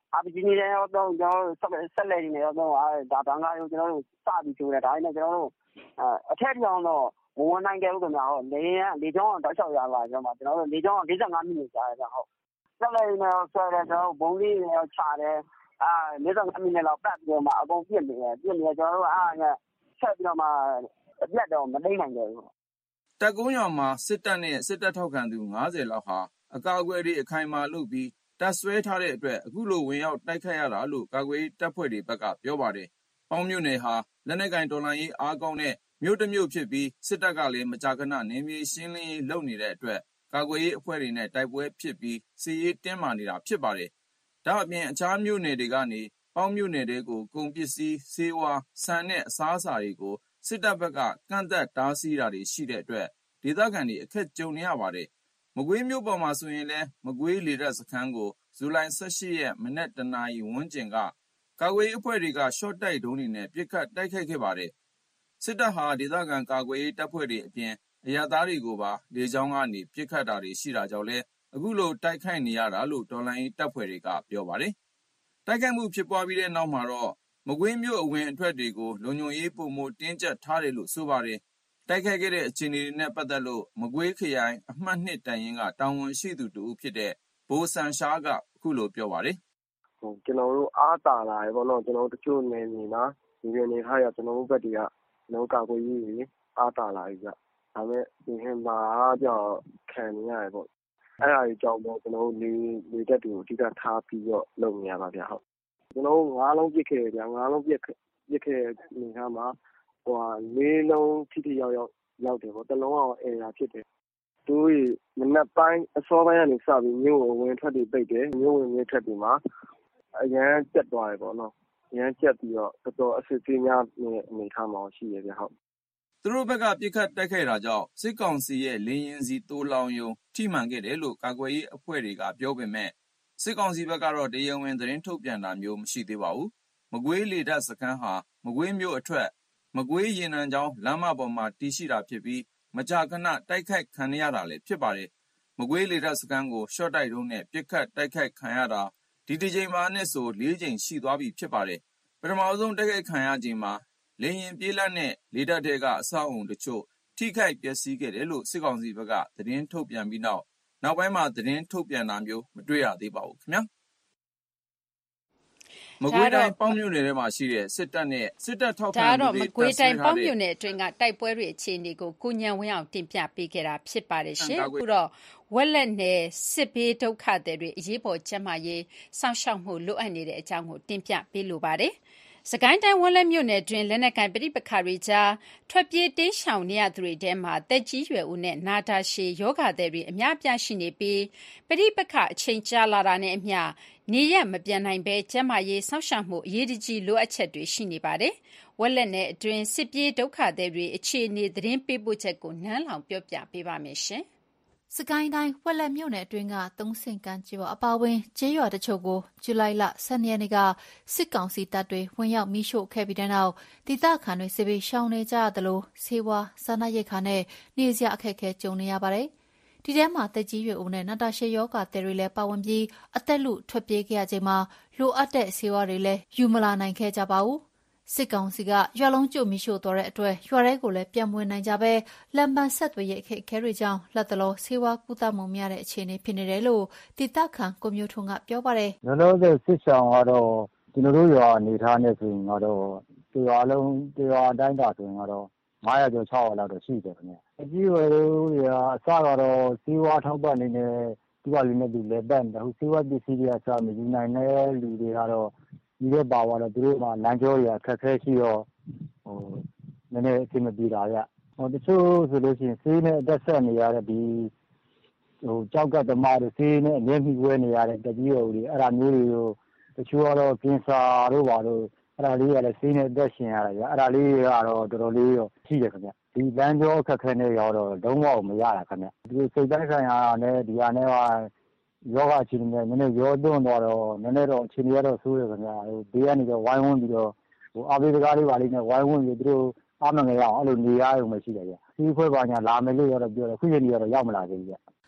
အာပီဂျီနေရောတော့ကျွန်တော်တို့ဆက်လက်နေရောတော့ဒါဘန်ကားကိုကျွန်တော်တို့စပြီးကျိုးတယ်ဒါနဲ့ကျွန်တော်တို့အထက်ပြောင်းတော့မဝင်နိုင်ကြဘူးခင်ဗျာဟုတ်လေလေကြောင်းတောက်လျှောက်ရပါကျွန်တော်ကျွန်တော်တို့လေကြောင်း၄၅မိနစ်ကြာတယ်ဟုတ်ဆက်လက်နေရောဆွဲတယ်ကျွန်တော်ဘုံလေးနေရောချတယ်အာ၄၅မိနစ်လောက်ပတ်ပြီးတော့မှအကုန်ပြစ်နေတယ်ပြစ်နေကျွန်တော်တို့အားနဲ့ဆက်ပြီးတော့မှအပြတ်တော့မသိနိုင်ကြဘူးတက်ကုန်းရွာမှာစစ်တပ်နဲ့စစ်တပ်ထောက်ခံသူ၅၀လောက်ဟာအကာအကွယ်တွေအခိုင်အမာလုပ်ပြီးတပ်ဆွဲထားတဲ့အတွက်အခုလိုဝင်ရောက်တိုက်ခတ်ရတာလို့ကာကွယ်တပ်ဖွဲ့တွေဘက်ကပြောပါတယ်။ပေါင်းမြို့နယ်ဟာလက်နက်ကင်တော်လှန်ရေးအားကောင်းတဲ့မြို့တစ်မြို့ဖြစ်ပြီးစစ်တပ်ကလည်းမကြာခဏနေမြေရှင်းလင်းရေးလုပ်နေတဲ့အတွက်ကာကွယ်ရေးအဖွဲ့တွေနဲ့တိုက်ပွဲဖြစ်ပြီးစစ်ရေးတင်းမာနေတာဖြစ်ပါတယ်။ဒါ့အပြင်အခြားမြို့နယ်တွေကနေပေါင်းမြို့နယ်တွေကိုကုန်ပစ္စည်းဆေးဝါးဆန်နဲ့အစားအစာတွေကိုစစ်တပ်ဘက်ကကန့်သက်တားဆီးတာတွေရှိတဲ့အတွက်ဒေသခံတွေအခက်ကြုံနေရပါတယ်။မကွေးမြို့ပေါ်မှာဆိုရင်လည်းမကွေးလေတပ်စခန်းကိုဇူလိုင်၁၈ရက်မနက်တနာရီဝန်းကျင်ကကာကွယ်ရေးအဖွဲ့တွေကရှော့တိုက်ဒုံးတွေနဲ့ပစ်ခတ်တိုက်ခိုက်ခဲ့ပါတယ်။စစ်တပ်ဟာဒေသခံကာကွယ်ရေးတပ်ဖွဲ့တွေအပြင်အရပ်သားတွေကိုပါလေကြောင်းကနေပစ်ခတ်တာတွေရှိတာကြောင့်လည်းအခုလိုတိုက်ခိုက်နေရတာလို့တော်လှန်ရေးတပ်ဖွဲ့တွေကပြောပါတယ်။တိုက်ခိုက်မှုဖြစ်ပွားပြီးတဲ့နောက်မှာတော့မကွေးမြို့အဝင်အထွက်တွေကိုလုံခြုံရေးပုံမှုတင်းကျပ်ထားတယ်လို့ဆိုပါတယ်။တိုက်ခိုက်ခဲ့တဲ့အခြေအနေတွေနဲ့ပတ်သက်လို့မကွေးခရိုင်အမှတ်နှစ်တန်ရင်ကတာဝန်ရှိသူတူဖြစ်တဲ့ဘိုးဆန်ရှားကအခုလိုပြောပါတယ်။ဟုတ်ကျွန်တော်တို့အားတာလာရေပေါ့နော်ကျွန်တော်တို့တချို့နေနေလားဒီနေနေထားရကျွန်တော်တို့ဘက်တွေကကျွန်တော်ကာကွယ်ရေးတွေအားတာလာပြီကြ။ဒါပေမဲ့ဒီဟင်မှာကြောင့်ခံနေရတယ်ပေါ့။အဲ့ဒါကြီးကြောင့်ပေါ့ကျွန်တော်တို့နေနေတက်တွေကိုအဓိကထားပြီးတော့လုပ်နေရပါဗျဟုတ်။ကျွန်တော်တို့ငါးလုံးပြစ်ခဲ့ဗျာငါးလုံးပြစ်ပြစ်ခဲ့နေခါမှာဟိုဟာလေးလုံးထိထိရောက်ရောက်ရောက်တယ်ပေါ့တစ်လုံးအောင်အေရာဖြစ်တယ်သူတို့မနက်ပိုင်းအစောပိုင်းကနေစပြီးမြို့ဝင်ထွက်တွေပိတ်တယ်မြို့ဝင်မြို့ထွက်တွေမှာအရန်ကျက်သွားတယ်ပေါ့နော်အရန်ကျက်ပြီးတော့တော်တော်အစစ်သေးများအနေထားမှာရှိရပြဟုတ်သူတို့ဘက်ကပြစ်ခတ်တိုက်ခိုက်တာကြောင့်စစ်ကောင်စီရဲ့လေရင်စီတိုးလောင်ယုံထိမှန်ခဲ့တယ်လို့ကာကွယ်ရေးအဖွဲ့တွေကပြောပေမဲ့စစ်ကောင်စီဘက်ကတော့တရားဝင်သတင်းထုတ်ပြန်တာမျိုးမရှိသေးပါဘူးမကွေးလေတပ်စခန်းဟာမကွေးမြို့အထက်မကွေးရင်နံကျောင်းလမ်းမပေါ်မှာတည်ရှိတာဖြစ်ပြီးမကြာခဏတိုက်ခိုက်ခံရတာလည်းဖြစ်ပါတယ်။မကွေးလေတပ်စခန်းကိုရှော့တိုက်ဒုံးနဲ့ပစ်ခတ်တိုက်ခိုက်ခံရတာဒီတစ်ကြိမ်မှာနဲ့ဆို၄ကြိမ်ရှိသွားပြီဖြစ်ပါတယ်။ပထမဆုံးတိုက်ခိုက်ခံရချိန်မှာလေရင်ပြေးလက်နဲ့လေတပ်တွေကအဆောက်အုံတချို့ထိခိုက်ပျက်စီးခဲ့တယ်လို့စစ်ကောင်စီဘက်ကသတင်းထုတ်ပြန်ပြီးနောက်နောက်ပိုင်းမှာသတင်းထုတ်ပြန်တာမျိုးမတွေ့ရသေးပါဘူးခင်ဗျာ။မကွေးတိုင်းပေါင်းမြို့နယ်ထဲမှာရှိတဲ့စစ်တပ်နဲ့စစ်တပ်ထောက်ခံသူတွေဒါတော့မကွေးတိုင်းပေါင်းမြို့နယ်အတွင်းကတိုက်ပွဲတွေအခြေအနေကိုကိုညံဝင်းအောင်တင်ပြပေးခဲ့တာဖြစ်ပါတယ်ရှင်အခုတော့ဝက်လက်နယ်စစ်ဘေးဒုက္ခသည်တွေအရေးပေါ်ကျန်းမာရေးစောင့်ရှောက်မှုလိုအပ်နေတဲ့အကြောင်းကိုတင်ပြပေးလိုပါတယ်စကိုင်းတိုင်းဝက်လက်မြို့နယ်တွင်လက်နက်ကိုင်ပဋိပက္ခတွေကြားထွက်ပြေးတင်းရှောင်နေရသူတွေထဲမှာတက်ကြီးရွယ်ဦးနဲ့နာတာရှည်ယောဂသည်တွေအများအပြားရှိနေပြီးပဋိပက္ခအချိန်ကြာလာတာနဲ့အမျှနေရမပြန်နိုင်ဘဲကျန်းမာရေးစောင့်ရှောက်မှုအရေးကြီးလိုအပ်ချက်တွေရှိနေပါတယ်။ဝက်လက်နယ်အတွင်းစစ်ပြေးဒုက္ခသည်တွေအခြေအနေသတင်းပေးပို့ချက်ကိုနန်းလောင်ပြောပြပေးပါမယ်ရှင်။စကိုင်းတိုင်းဝက်လက်မြို့နယ်အတွင်းကသုံးဆင့်ကန်ကျွော်အပါဝင်ကျေးရွာတချို့ကိုဇူလိုင်လ၁၂ရက်နေ့ကစစ်ကောင်စီတပ်တွေဝင်ရောက်မိရှို့ခဲ့ပြီးတဲ့နောက်ဒေသခံတွေစစ်ဘေးရှောင်နေကြရတယ်လို့ဆေးဝါးစားနပ်ရိက္ခာနဲ့နေစရာအခက်အခဲကြုံနေရပါတယ်။ဒီထဲမှာတက်ကြီးရွယ်ဦးနဲ့နာတာရှည်ယောဂသည်တွေလည်းပါဝင်ပြီးအသက်လူထွက်ပြေးခဲ့ရချိန်မှာလိုအပ်တဲ့ဆေးဝါးတွေလည်းယူမလာနိုင်ခဲ့ကြပါဘူး။စစ်ကောင်စီကရွာလုံးကျုပ်မိရှို့တော်တဲ့အတွက်ရွာတွေကိုလည်းပြန်မဝင်နိုင်ကြပဲလမ်းပန်းဆက်သွယ်ရေးအခက်အခဲတွေကြောင့်လက်တလောဆေးဝါးကုသမှုမရတဲ့အခြေအနေဖြစ်နေတယ်လို့ဒေသခံကိုမျိုးထွန်းကပြောပါတယ်။လောလောဆယ်စစ်ဆောင်ကတော့ကျွန်တော်တို့ရွာအနေထားနဲ့ဆိုရင်ကတော့ရွာလုံးရွာတိုင်းတာဆိုရင်ကတော့ငါးရာကျော်၆ရာလောက်တော့ရှိတယ်ခင်ဗျ။အကြီးဝယ်တွေကအစကတော့ဆေးဝါးထောက်ပံ့နေတယ်ဒီကလူနဲ့ဒီလည်းပတ်တယ်ဟိုဆေးဝါးပစ္စည်းတွေအစားမယူနိုင်တဲ့လူတွေကတော့ဒီလိုပါသွားတော့သူတို့ကလမ်းကြောတွေအခက်အခဲရှိတော့ဟိုနည်းနည်းအဆင်မပြေတာဗျဟိုတချို့ဆိုလို့ရှိရင်ဆေးနဲ့အသက်ဆက်နေရတဲ့ဒီဟိုကြောက်ကသမားတွေဆေးနဲ့အမြဲတမ်းဝဲနေရတဲ့တကြီးတော်တွေအဲ့ဒါမျိုးတွေကိုတချို့ကတော့ကင်ဆာတို့ပါတော့အဲ့ဒါလေးကလည်းဆေးနဲ့အသက်ရှင်ရတယ်ဗျအဲ့ဒါလေးကတော့တော်တော်လေးတော့ရှိတယ်ခင်ဗျဒီလမ်းကြောအခက်အခဲနဲ့ရောတော့လုံးဝမရတာခင်ဗျဒီစိတ်တိုင်းဆိုင်ရာနဲ့ဒီဟာနဲ့ကယောဂအခြေအနေနဲ့နည်းနည်းရောသွန်းသွားတော့နည်းနည်းတော့အခြေအနေရတော့ဆိုးတယ်ခင်ဗျာဟိုဘေးကနေတော့ဝိုင်းဝန်းပြီးတော့ဟိုအားပေးစကားလေးပါလေးနဲ့ဝိုင်းဝန်းပြီးသူတို့အားမငယ်အောင်အဲ့လိုနေရရုံပဲရှိတယ်ဗျာစီးခွဲပါညာလာမယ်လို့ရတော့ပြောတယ်ခုချိန်ကြီးကတော့ရောက်မလာသေးဘူးဗျ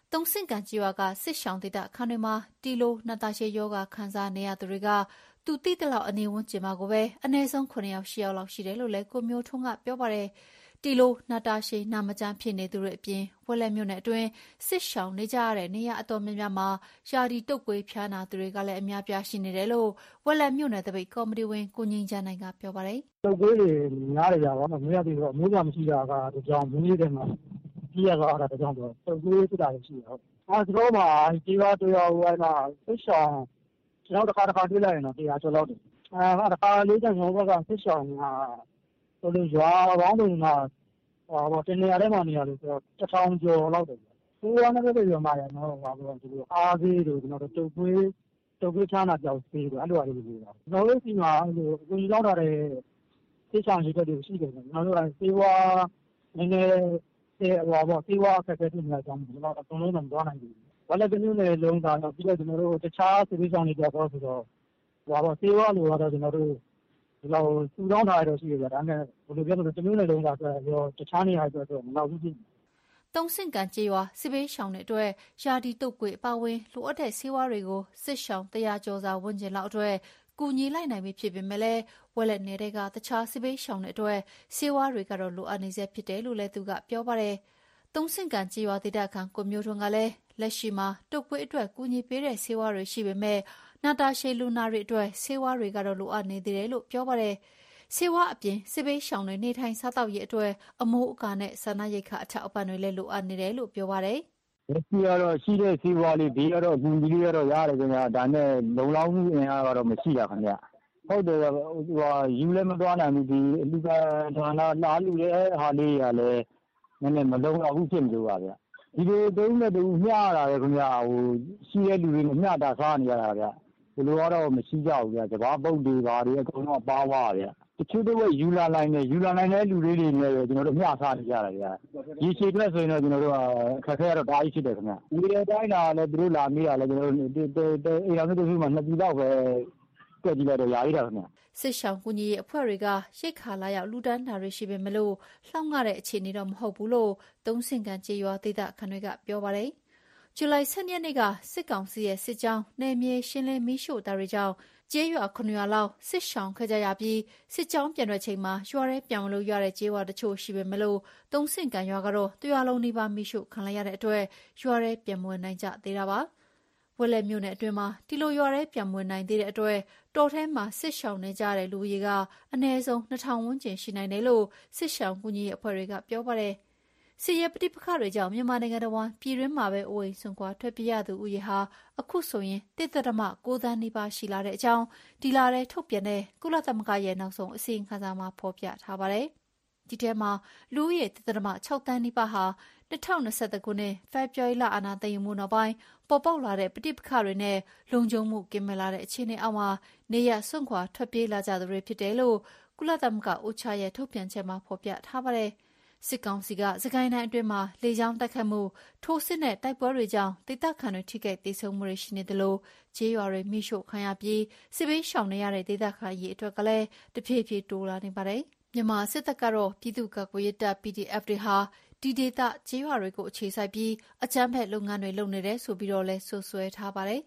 သုံးဆင့်ကန်ကျေးရွာကစစ်ရှောင်ဒေသခံတွေမှာတီလိုနာတာရှည်ယောဂခံစားနေရသူတွေကသူတိတလောက်အနေဝန်းကျင်မှာကိုပဲအနည်းဆုံး9ယောက်10ယောက်လောက်ရှိတယ်လို့လည်းကိုမျိုးထွန်းကပြောပါတယ်တီလိုနာတာရှည်နာမကျန်းဖြစ်နေသူတွေအပြင်ဝက်လက်မြို့နယ်အတွင်းစစ်ရှောင်နေကြရတဲ့နေရာအတော်များများမှာယာဒီတုတ်ကွေးဖျားနာသူတွေကလည်းအများပြားရှိနေတယ်လို့ဝက်လက်မြို့နယ်တပိတ်ကော်မတီဝင်ကိုငိမ့်ချမ်းနိုင်ကပြောပါတယ်တုတ်ကွေးတွေများတယ်ကြပါတော့မြို့ရပြီးတော့မြို့ကမရှိတာကတကြောင်မြို့နေတဲ့မှာကြီးရတော့အဲ့ဒါတကြောင်တော့တုတ်ကွေးဖြစ်တာရှိတယ်ဟုတ်အဲဒါတော့မှဒီကတရောအဲ့မှာစစ်ရှောင်ကျွန်တော်တစ်ခါတစ်ခါတွေ့လိုက်ရင်တော့တရားကျော်လောက်တယ်အဲတစ်ခါလေးကျန်ကျွန်တော်ကစစ်ရှောင်ကဟိုလိုရွာပေါင်းတွေမှာဟောတင်နေရတဲ့မှာနေရာလို့ဆိုတော့တစ်ထောင်ကျော်လောက်တယ်။ကိုယ်ကလည်းပြောမှာရနော်ဟောပြောဒီလိုအားသေးတို့ကျွန်တော်တို့တုပ်ကွေးတုပ်ကွေးချားနာကြောက်သေးတို့အဲ့လိုအရေးကြီးတာ။ကျွန်တော်တို့စီမှာအဲ့လိုအကူကြီးလောက်ထားတဲ့သိချောင်ရှိတဲ့တွေရှိတယ်ကျွန်တော်တို့ကစေဝါနည်းနည်းဟောပေါ့စေဝါအခက်အခဲတွေများကြောင်းကျွန်တော်အကုန်လုံးတော့မသွားနိုင်ဘူး။ဘာလဲကမျိုးနဲ့လုံးသားတော့ပြီးတော့ကျွန်တော်တို့တခြားစီးဆောင်တွေတော့ဆိုတော့ဟောပေါ့စေဝါလိုတော့ကျွန်တော်တို့ဒီလိုစူတောင်းထားရတော့ရှိရတာဒါနဲ့ဘယ်လိုပြောလို့တမျိုးနဲ့လုံးသားဆိုတော့တခြားနေရာဆိုတော့မနောက်ဘူးဖြစ်သုံးဆင့်ကန်ကျေးရွာစစ်ဘေးရှောင်တဲ့အတွက်ယာဒီတုတ်ကွေအပါဝင်လိုအပ်တဲ့ဆေးဝါးတွေကိုစစ်ရှောင်တရားကျော်စာဝန်ကျင်လောက်အတွက်ကူညီလိုက်နိုင်ပြီဖြစ်ပေမဲ့လည်းဝက်လက်နယ်တွေကတခြားစစ်ဘေးရှောင်တဲ့အတွက်ဆေးဝါးတွေကတော့လိုအပ်နေစေဖြစ်တယ်လို့လည်းသူကပြောပါတယ်သုံးဆင့်ကန်ကျေးရွာဒေသခံကိုမျိုးထွန်းကလည်းလက်ရှိမှာတုတ်ကွေအတွက်ကူညီပေးတဲ့ဆေးဝါးတွေရှိပေမဲ့နာတာရှည်လူနာတွေအတွက်ဆေးဝါးတွေကတော့လိုအပ်နေသေးတယ်လို့ပြောပါတယ်ဆေးဝါးအပြင်စစ်ဘေးရှောင်တွေနေထိုင်စားသောက်ရေးအတွက်အမိုးအကာနဲ့ဆန္ဒရိက္ခအထောက်အပံ့တွေလည်းလိုအပ်နေတယ်လို့ပြောပါတယ်။ဒီကတော့ရှိတဲ့ဆေးဝါးလေးဒီကတော့အကူကြီးလေးကတော့ရတယ်ခင်ဗျာဒါနဲ့လုံလောက်မှုအင်အားကတော့မရှိတာခင်ဗျာ။ဟုတ်တယ်ဟိုယူလည်းမသွားနိုင်ဘူးဒီအလူကဌာနလာလူတဲ့ဟာလေးရလည်းနည်းနည်းမလုံလောက်ဘူးဖြစ်နေလို့ပါဗျာ။ဒီလိုတုံးနဲ့တူမျှရတာလေခင်ဗျာဟိုရှိတဲ့လူတွေနဲ့မျှတာစားနေရတာဗျာ။ဒီလိုကတော့မရှိကြဘူးဗျာ။စဘာပုတ်တွေဘာတွေအကုန်လုံးပါဝါဗျာ။တချို့တော့ယူလာနိုင်တယ်ယူလာနိုင်တဲ့လူတွေတွေနဲ့ကျွန်တော်တို့မျှစားနေကြတာဗျာဒီခြေအတွက်ဆိုရင်တော့ကျွန်တော်တို့အခက်အခဲကတော့တားကြီးဖြစ်တယ်ခင်ဗျဒီအတိုင်းလာလည်းသူတို့လာမိတာလည်းကျွန်တော်တို့အေးအောင်တို့မှနှစ်ပြည်တော့ပဲကြည့်ကြည့်လိုက်တော့ယာရီတာခင်ဗျစစ်ရှောင်ကူညီရေးအဖွဲ့တွေကရိတ်ခါလာရောက်လူတန်းတာတွေရှိပေမဲ့လို့လှောင်ရတဲ့အခြေအနေတော့မဟုတ်ဘူးလို့သုံးဆင့်ကန်ကျေးရွာဒေသခံတွေကပြောပါတယ်ဇူလိုင်ဆယ်ရက်နေ့ကစစ်ကောင်စီရဲ့စစ်ကြောင်းနယ်မြေရှင်းလင်းမီးရှို့တာတွေကြောင့်ကျေးရွာခုနှစ်ရွာလောက်စစ်ရှောင်ခဲ့ကြရပြီးစစ်ကြောင်းပြန်ထွက်ချိန်မှာရွာထဲပြန်မလို့ရတဲ့ကျေးရွာတချို့ရှိပေမဲ့လို့သုံးဆင့်ကန်ရွာကတော့တရွာလုံးနီးပါးမီးရှို့ခံလိုက်ရတဲ့အတွက်ရွာထဲပြန်မဝင်နိုင်ကြသေးတာပါဝက်လက်မြို့နယ်အတွင်းမှာဒီလိုရွာထဲပြန်မဝင်နိုင်သေးတဲ့အတွက်တော်ထဲမှာစစ်ရှောင်နေကြတဲ့လူကြီးကအနည်းဆုံးနှစ်ထောင်ဝန်းကျင်ရှိနိုင်တယ်လို့စစ်ရှောင်ကူညီရေးအဖွဲ့တွေကပြောပါတယ်စစ်ရေးပဋိပက္ခတွေကြောင့်မြန်မာနိုင်ငံတော်ဝန်ပြည်တွင်းမှာပဲအိုးအိမ်ဆွန့်ခွာထွက်ပြေးရသူဦးရေဟာအခုဆိုရင်တစ်သက်မကိုးသန်းနီးပါးရှိလာတဲ့အကြောင်းဒီလာတဲ့ထုတ်ပြန်တဲ့ကုလသမဂ္ဂရဲ့နောက်ဆုံးအစီရင်ခံစာမှာဖော်ပြထားပါတယ်။ဒီထဲမှာလူဦးရေတစ်သက်မ၆သန်းနီးပါးဟာ၂၀၂၁ခုနှစ်ဖေဖော်ဝါရီလအာဏာသိမ်းမှုနောက်ပိုင်းပေါ်ပေါက်လာတဲ့ပဋိပက္ခတွေနဲ့လုံခြုံမှုကင်းမဲ့လာတဲ့အခြေအနေအောက်မှာနေရဆွန့်ခွာထွက်ပြေးလာကြသူတွေဖြစ်တယ်လို့ကုလသမဂ္ဂအိုချာရဲ့ထုတ်ပြန်ချက်မှာဖော်ပြထားပါတယ်။စစ်ကောင်စီကစကိုင်းတိုင်းအတွင်းမှာလေကြောင်းတိုက်ခတ်မှုထိုးစစ်နဲ့တိုက်ပွဲတွေကြောင့်ဒေသခံတွေထိခိုက်ဒေဆုံးမှုတွေရှိနေတယ်လို့ကျေးရွာတွေမိရှို့ခံရပြီးစစ်ဘေးရှောင်နေရတဲ့ဒေသခံရေးအတွက်ကလည်းတဖြည်းဖြည်းတိုးလာနေပါတယ်။မြန်မာစစ်တပ်ကတော့ပြည်သူ့ကာကွယ်ရေးတပ် P D F တွေဟာဒီဒေသကျေးရွာတွေကိုအခြေစိုက်ပြီးအကြမ်းဖက်လုပ်ငန်းတွေလုပ်နေတယ်ဆိုပြီးတော့လည်းဆွဆွဲထားပါတယ်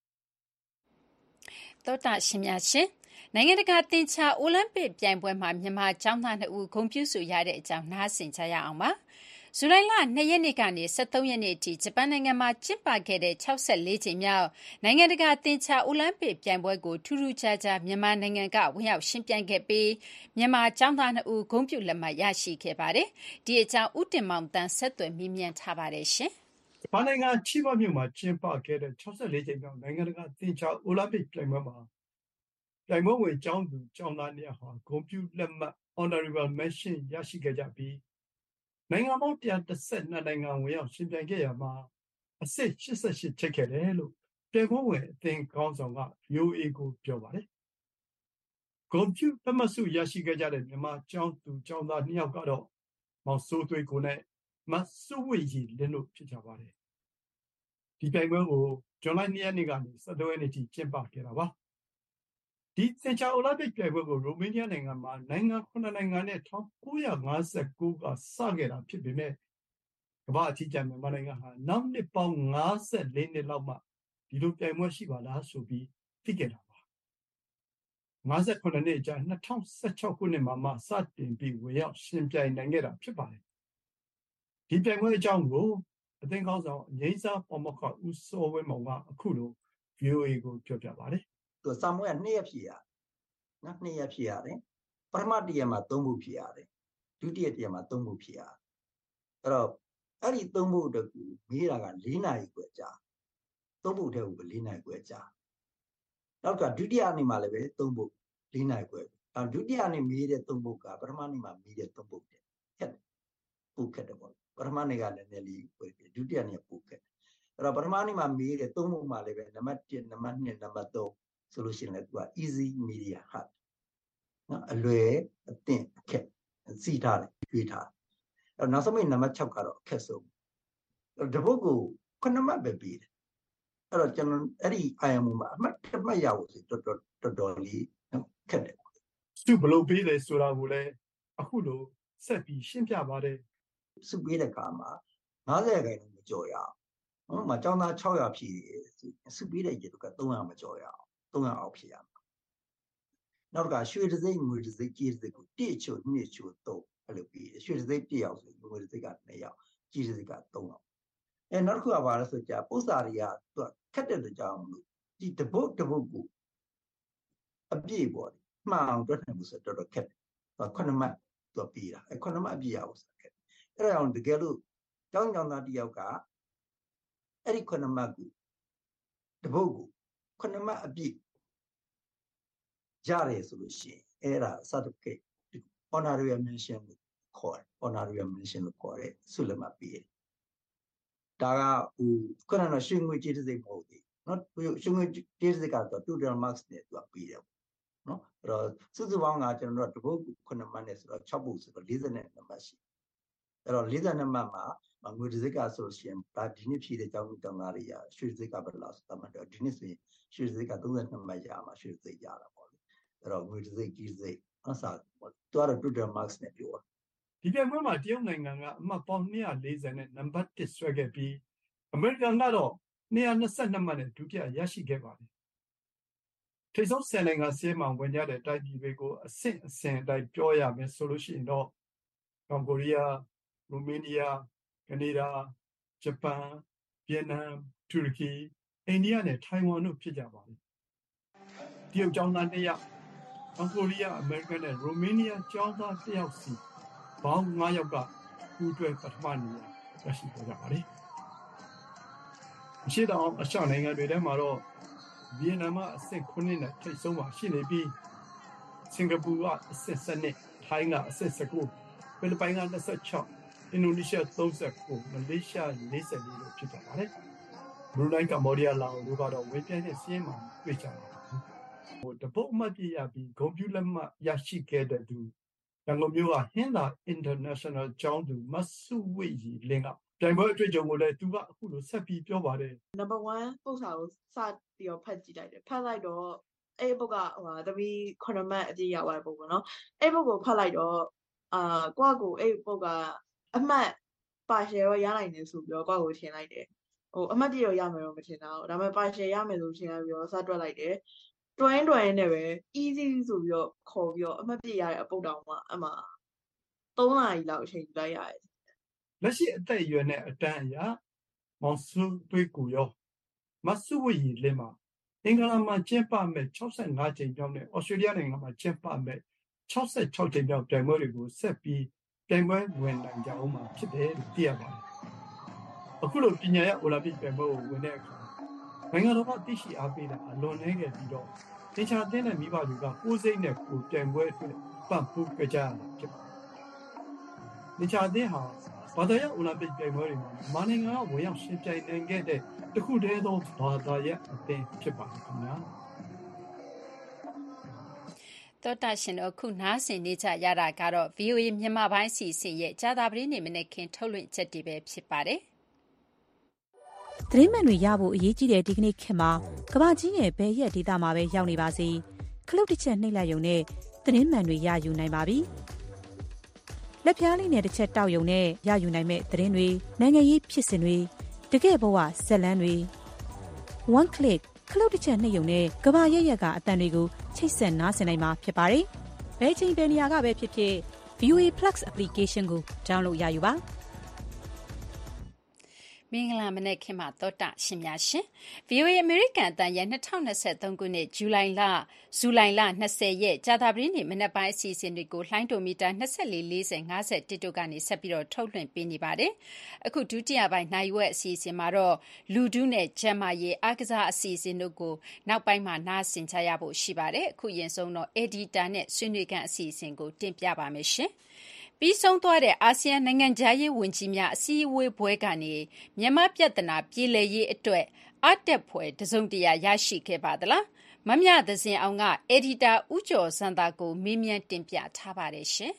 ။သောတာရှင်များရှင်နိုင်ငံတကာတင်ချာအိုလံပစ်ပြိုင်ပွဲမှာမြန်မာကျောင်းသားနှစ်ဦးဂုဏ်ပြုဆုရတဲ့အကြောင်းနားဆင်ကြရအောင်ပါ။ဇူလိုင်လ၂ရက်နေ့ကနေ၁၃ရက်နေ့အထိဂျပန်နိုင်ငံမှာကျင်းပခဲ့တဲ့၆၄ကြိမ်မြောက်နိုင်ငံတကာတင်ချာအိုလံပစ်ပြိုင်ပွဲကိုထူးထူးခြားခြားမြန်မာနိုင်ငံကဝင်ရောက်ယှဉ်ပြိုင်ခဲ့ပြီးမြန်မာကျောင်းသားနှစ်ဦးဂုဏ်ပြုလက်မှတ်ရရှိခဲ့ပါတယ်။ဒီအကြောင်းဦးတင်မောင်သန်းဆက်သွယ်မေးမြန်းထားပါတယ်ရှင်။ဂျပန်နိုင်ငံချီဘမြို့မှာကျင်းပခဲ့တဲ့၆၄ကြိမ်မြောက်နိုင်ငံတကာတင်ချာအိုလံပစ်ပြိုင်ပွဲမှာပြိုင်ပွဲဝင်ကျောင်းသူကျောင်းသားများဟာဂုဏ်ပြုလက်မှတ် honorable mention ရရှိခဲ့ကြပြီးနိုင်ငံပေါင်း၁၁၂နိုင်ငံဝင်ရောက်ရှင်ပြိုင်ခဲ့ရမှာအဆင့်၈၈ချိတ်ခဲ့တယ်လို့ပြိုင်ပွဲဝင်အသင်းခေါင်းဆောင်က ဗွီအိုအေ ကိုပြောပါတယ်။ဂုဏ်ပြုလက်မှတ်ဆုရရှိခဲ့ကြတဲ့မြန်မာကျောင်းသူကျောင်းသားနှစ်ယောက်ကတော့မောင်စိုးသွေးကိုနဲ့မစုဝေရီလင်းတို့ဖြစ်ကြပါတယ်။ဒီပြိုင်ပွဲကိုဇွန်လ၂ရက်နေ့ကနေ၁၃ရက်နေ့ထိကျင်းပခဲ့တာပါ။ဒီသင်္ချာအိုလံပစ်ပြိုင်ပွဲကိုရိုမေးနီးယားနိုင်ငံမှာနိုင်ငံခုနှစ်နိုင်ငံနဲ့၁၉၅၉ကစခဲ့တာဖြစ်ပေမဲ့ကမ္ဘာ့အထီးကျန်မြန်မာနိုင်ငံဟာနောက်နှစ်ပေါင်း၅၄နှစ်လောက်မှဒီလိုပြိုင်ပွဲရှိပါလားဆိုပြီးသိခဲ့တာပါ၅၉နှစ်အကြာ၂၀၁၆ခုနှစ်မှာမှစတင်ပြီးဝင်ရောက်ရှင်ပြိုင်နိုင်ခဲ့တာဖြစ်ပါတယ်ဒီပြိုင်ပွဲအကြောင်းကိုအသင်းကောင်းဆောင်အငိမ့်စားပေါ်မခဦးစောဝင်းမောင်ကအခုလို ဗွီအိုအေ ကိုပြောပြပါတယ်သူစာမွေးကနှစ်ရက်ဖြစ်ရနော်နှစ်ရက်ဖြစ်ရတယ်ပထမတစ်ရက်မှာသုံးဖို့ဖြစ်ရတယ်ဒုတိယတစ်ရက်မှာသုံးဖို့ဖြစ်ရတယ်အဲ့တော့အဲ့ဒီသုံးဖို့အတွက်ကိုမေးတာက၄နာရီခွဲကြာသုံးဖို့တဲ့ကို၄နာရီခွဲကြာနောက်ကဒုတိယနေ့မှာလည်းပဲသုံးဖို့၄နာရီခွဲအဲဒုတိယနေ့မေးတဲ့သုံးဖို့ကပထမနေ့မှာမေးတဲ့သုံးဖို့တဲ့ခက်ပုတ်ခက်တယ်ပေါ့ပထမနေ့ကလည်းနည်းလေးခွဲပြီးဒုတိယနေ့ပုတ်ခက်အဲ့တော့ပထမနေ့မှာမေးတဲ့သုံးဖို့မှာလည်းပဲနံပါတ်၁နံပါတ်၂နံပါတ်၃ဆိုလို့ရှိရင်လည်းသူက easy medium hard နော်အလွယ်အသင့်အခက်စီးထားတယ်ရွေးထားအဲ့တော့နောက်ဆုံးနံပါတ်၆ကတော့အခက်ဆုံးတပုတ်ကိုခုနှစ်မှတ်ပဲပြီးတယ်အဲ့တော့ကျွန်တော်အဲ့ဒီ I M O မှာအမှတ်တစ်မှတ်ရဖို့ဆိုတော်တော်တော်တော်လေးနော်ခက်တယ်သူဘလို့ပြီးလဲဆိုတာကိုလည်းအခုလိုဆက်ပြီးရှင်းပြပါတယ်စုပေးတဲ့ကာမှာ၅၀ခန့်မကြော်ရအောင်နော်မကျောင်းသား၆ရာဖြည့်စုပေးတဲ့ရေက၃ရာမကြော်ရအောင်၃ရာအောက်ဖြည့်ရမှာနောက်ကရွှေတစိမ့်ငွေတစိမ့်ကြေးတစိမ့်ကိုတစ်ချို့နှစ်ချို့သုံးအဲ့လိုပြီးရွှေတစိမ့်တစ်ယောက်ဆိုငွေတစိမ့်က၂ယောက်ကြေးတစိမ့်က၃ယောက်အဲနောက်တစ်ခုကဘာလဲဆိုကြပု္ပ္ပာတွေကသူကခက်တဲ့ကြောင်းလို့ဒီတပုတ်တပုတ်ကိုအပြည့်ပေါ့မှန်အောင်တွက်နိုင်မှုဆိုတော့တော်တော်ခက်တယ်သူကခုနှစ်မှတ်သူကပြီးတာအဲခုနှစ်မှတ်အပြည့်ရအောင်ဆိုခက်အဲ့ဒါအောင်တကယ်လို့ကျောင်းကျောင်းသားတစ်ယောက်ကအဲ့ဒီခုနှစ်မှတ်ကိုတပုတ်ကိုခုနှစ်မှတ်အပြည့်ရတယ်ဆိုလို့ရှိရင်အဲ့ဒါ certificate honorary mention လို့ခေါ်တယ် honorary mention လို့ခေါ်တယ်ဆုလက်မှတ်ပေးတယ်ဒါကဟိုခုနကရွှေငွေကြေးတစ်စိတ်မဟုတ်သေးเนาะရွှေငွေကြေးတစ်စိတ်ကတော့ total marks နဲ့သူကပေးတယ်เนาะအဲ့တော့စုစုပေါင်းကကျွန်တော်တို့တပုတ်ခုနှစ်မှတ်နဲ့ဆိုတော့၆ပုတ်ဆိုတော့၄၂မှတ်ရှိအဲ့တော့၄၂မှတ်မှာငွေတစ်စိတ်ကဆိုလို့ရှိရင်ဒါဒီနေ့ဖြည့်တဲ့ကျောင်းကျောင်းသားတွေကရွှေတစ်စိတ်ကဘယ်လောက်ဆိုတော့ဒီနေ့ဆိုရင်ရွှေတစ်စိတ်က၃၂မှတ်ရမှာရွှေတစ်စိတ်ရတာပေါ့အဲ့တော့ငွေတစ်စိတ်ကြီးစိတ်အစားပေါ့သူကတော့ total marks နဲ့ပြောတာဒီပြိုင်ပွဲမှာတရုတ်နိုင်ငံကအမှတ်ပေါင်း၂၄၀နဲ့နံပါတ်၁ဆွဲခဲ့ပြီးအမေရိကန်ကတော့၂၂၂မှတ်နဲ့ဒုတိယရရှိခဲ့ပါတယ်ထိပ်ဆုံးဆယ်နိုင်ငံစီးမှဝင်ကြတဲ့တိုက်ပြည်တွေကိုအဆင့်အဆင့်အတိုင်းပြောရမယ်ဆိုလို့ရှိရင်တော့တောင်ကိုရီးယားရိုမေးနီးယားကနေဒါဂျပန်ဗီယက်နမ်တူရကီအိန္ဒိယနဲ့ထိုင်ဝမ်တို့ဖြစ်ကြပါတယ်တရုတ်ကျောင်းသားတစ်ယောက်တောင်ကိုရီးယားအမေရိကန်နဲ့ရိုမေးနီးယားကျောင်းသားတစ်ယောက်စီပေါင်း၅ယောက်ကပူးတွဲပထမနေရာရရှိကြပါတယ်အရှေ့တောင်အရှေ့နိုင်ငံတွေထဲမှာတော့ဗီယက်နမ်ကအဆင့်ခုနှစ်နဲ့ထိပ်ဆုံးမှာရှိနေပြီးစင်ကာပူကအဆင့်၁၂ထိုင်းကအဆင့်၁၉ဖိလစ်ပိုင်က၂၆အင်ဒိုနီးရှား၃၉မလေးရှား၄၄လို့ဖြစ်ကြပါတယ်ဘရူနိုင်းကမ္ဘောဒီးယားလာအိုတို့ကတော့ဝင်ပြိုင်တဲ့စီးရင်မှာတွေ့ကြပါတယ်ဟိုတပုတ်အမှတ်ပြရပြီးဂုဏ်ပြုလက်မှတ်ရရှိခဲ့တဲ့သူရန်ကုန်မြို့ကဟင်းသာ International ကျောင်းသူမဆုဝိရီလင်းကပြိုင်ပွဲအတွေ့အကြုံကိုလည်းသူကအခုလိုဆက်ပြီးပြောပါတယ် number 1ပု္ပ္ပာကိုစပြီးတော့ဖတ်ကြည့်လိုက်တယ်ဖတ်လိုက်တော့အဲ့ပုတ်ကဟိုသမီးခုနှစ်မှတ်အပြည့်ရသွားတဲ့ပုတ်ပေါ့နော်အဲ့ပုတ်ကိုဖတ်လိုက်တော့အာကိုယ့်ကိုအဲ့ပုတ်ကအမှတ်ပါရှယ်ရောရနိုင်တယ်ဆိုပြီးတော့ကိုယ့်ကိုထင်လိုက်တယ်ဟိုအမှတ်ပြည့်ရောရမယ်တော့မထင်တာဒါပေမဲ့ပါရှယ်ရမယ်လို့ထင်လိုက်ပြီးတော့စတွက်လိုက်တယ်တွင်းတွင်းနဲ့ပဲ easy ဆိုပြီးတော့ခေါ်ပြီးတော့အမှတ်ပြရတဲ့အပုတ်တောင်မှအမှ၃နာရီလောက်အချိန်ယူလိုက်ရတယ်လက်ရှိအသက်အရွယ်နဲ့အတန်းအရာမောင်စုတွေးကိုရောမဆုဝရီလင်းမှာအင်္ဂလန်မှာကျင်းပမဲ့၆၅ကြိမ်မြောက်နဲ့ဩစတြေးလျနိုင်ငံမှာကျင်းပမဲ့၆၆ကြိမ်မြောက်ပြိုင်ပွဲတွေကိုဆက်ပြီးပြိုင်ပွဲဝင်နိုင်ကြအောင်မှာဖြစ်တယ်လို့သိရပါတယ်အခုလိုပညာရေးအိုလံပစ်ပြိုင်ပွဲကိုဝင်တဲ့အခါနိုင်ငံတော်ကသိရှိအားပေးတာအလွန်နည်းခဲ့ပြီးတော့သင်္ချာတင်းတဲ့မိဘတွေကကိုယ်စိတ်နဲ့ကိုယ်ပြိုင်ပွဲအတွက်ပံ့ပိုးကြရတာဖြစ်ပါတယ်သင်္ချာတင်းဟာဘာသာရေးအိုလံပစ်ပြိုင်ပွဲတွေမှာမနိုင်ငံကဝင်ရောက်ရှင်ပြိုင်နိုင်ခဲ့တဲ့တခုတည်းသောဘာသာရေးအသင်းဖြစ်ပါတယ်ခင်ဗျာတော်တာရှင်တို့ခုနားဆင်နေကြရတာကတော့ ဗီအိုအေ မြန်မာပိုင်းစီစဉ်ရဲ့ကြာသပတေးနေ့မနေ့ခင်ထုတ်လွှင့်ချက်တွေပဲဖြစ်ပါတယ်သတင်းမှန်တွေရဖို့အရေးကြီးတဲ့ဒီကနေ့ခေတ်မှာကမ္ဘာကြီးရဲ့ဘယ်ရက်ဒေသမှာပဲရောက်နေပါစေခလုတ်တစ်ချက်နှိပ်လိုက်ရုံနဲ့သတင်းမှန်တွေရယူနိုင်ပါပြီလက်ပြားလေးနဲ့တစ်ချက်တောက်ယုံနဲ့ရယူနိုင်မဲ့သတင်းတွေနိုင်ငံရေးဖြစ်စဉ်တွေတကယ့်ဘဝဇက်လန်းတွေ one click ခလုတ်တစ်ချက်နှိပ်ယုံနဲ့ကဘာရက်ရက်ကအတန်တွေကိုချိတ်ဆက်နားဆင်နိုင်မှာဖြစ်ပါတယ်ဘယ်ချိန်ဘယ်နေရာကပဲဖြစ်ဖြစ် ဗီအိုအေ Plus application ကို download ရယူပါမင်္ဂလာမနက်ခင်းမှာသောတာရှင်များရှင် ဗီအိုအေ အမေရိကန်အသံရဲ့၂၀၂၃ခုနှစ်ဇူလိုင်လဇူလိုင်လ၂၀ရက်ကြာသပတေးနေ့မနက်ပိုင်းအစီအစဉ်တွေကိုလှိုင်းဒိုမီတာ၂၄ ၄၀ ၅၁တို့ကနေဆက်ပြီးတော့ထုတ်လွှင့်ပေးနေပါတယ်အခုဒုတိယပိုင်းနိုင်ဝက်အစီအစဉ်မှာတော့လူဒုနဲ့ဂျမ်မာရေးအားကစားအစီအစဉ်တို့ကိုနောက်ပိုင်းမှာနားဆင်ကြရဖို့ရှိပါတယ်အခုရင်ဆုံးတော့ editor နဲ့ဆွေးနွေးခန်းအစီအစဉ်ကိုတင်ပြပါမယ်ရှင်ပြီးဆုံးသွားတဲ့အာဆီယံနိုင်ငံခြားရေးဝန်ကြီးများအစည်းအဝေးပွဲကနေမြန်မာပြဿနာပြေလည်ရေးအတွက်အတက်ဖွဲ့တစုံတရာရရှိခဲ့ပါသလားမမြသဇင်အောင်က editor ဦးကျော်စံသာကိုမေးမြန်းတင်ပြထားပါတယ်ရှင်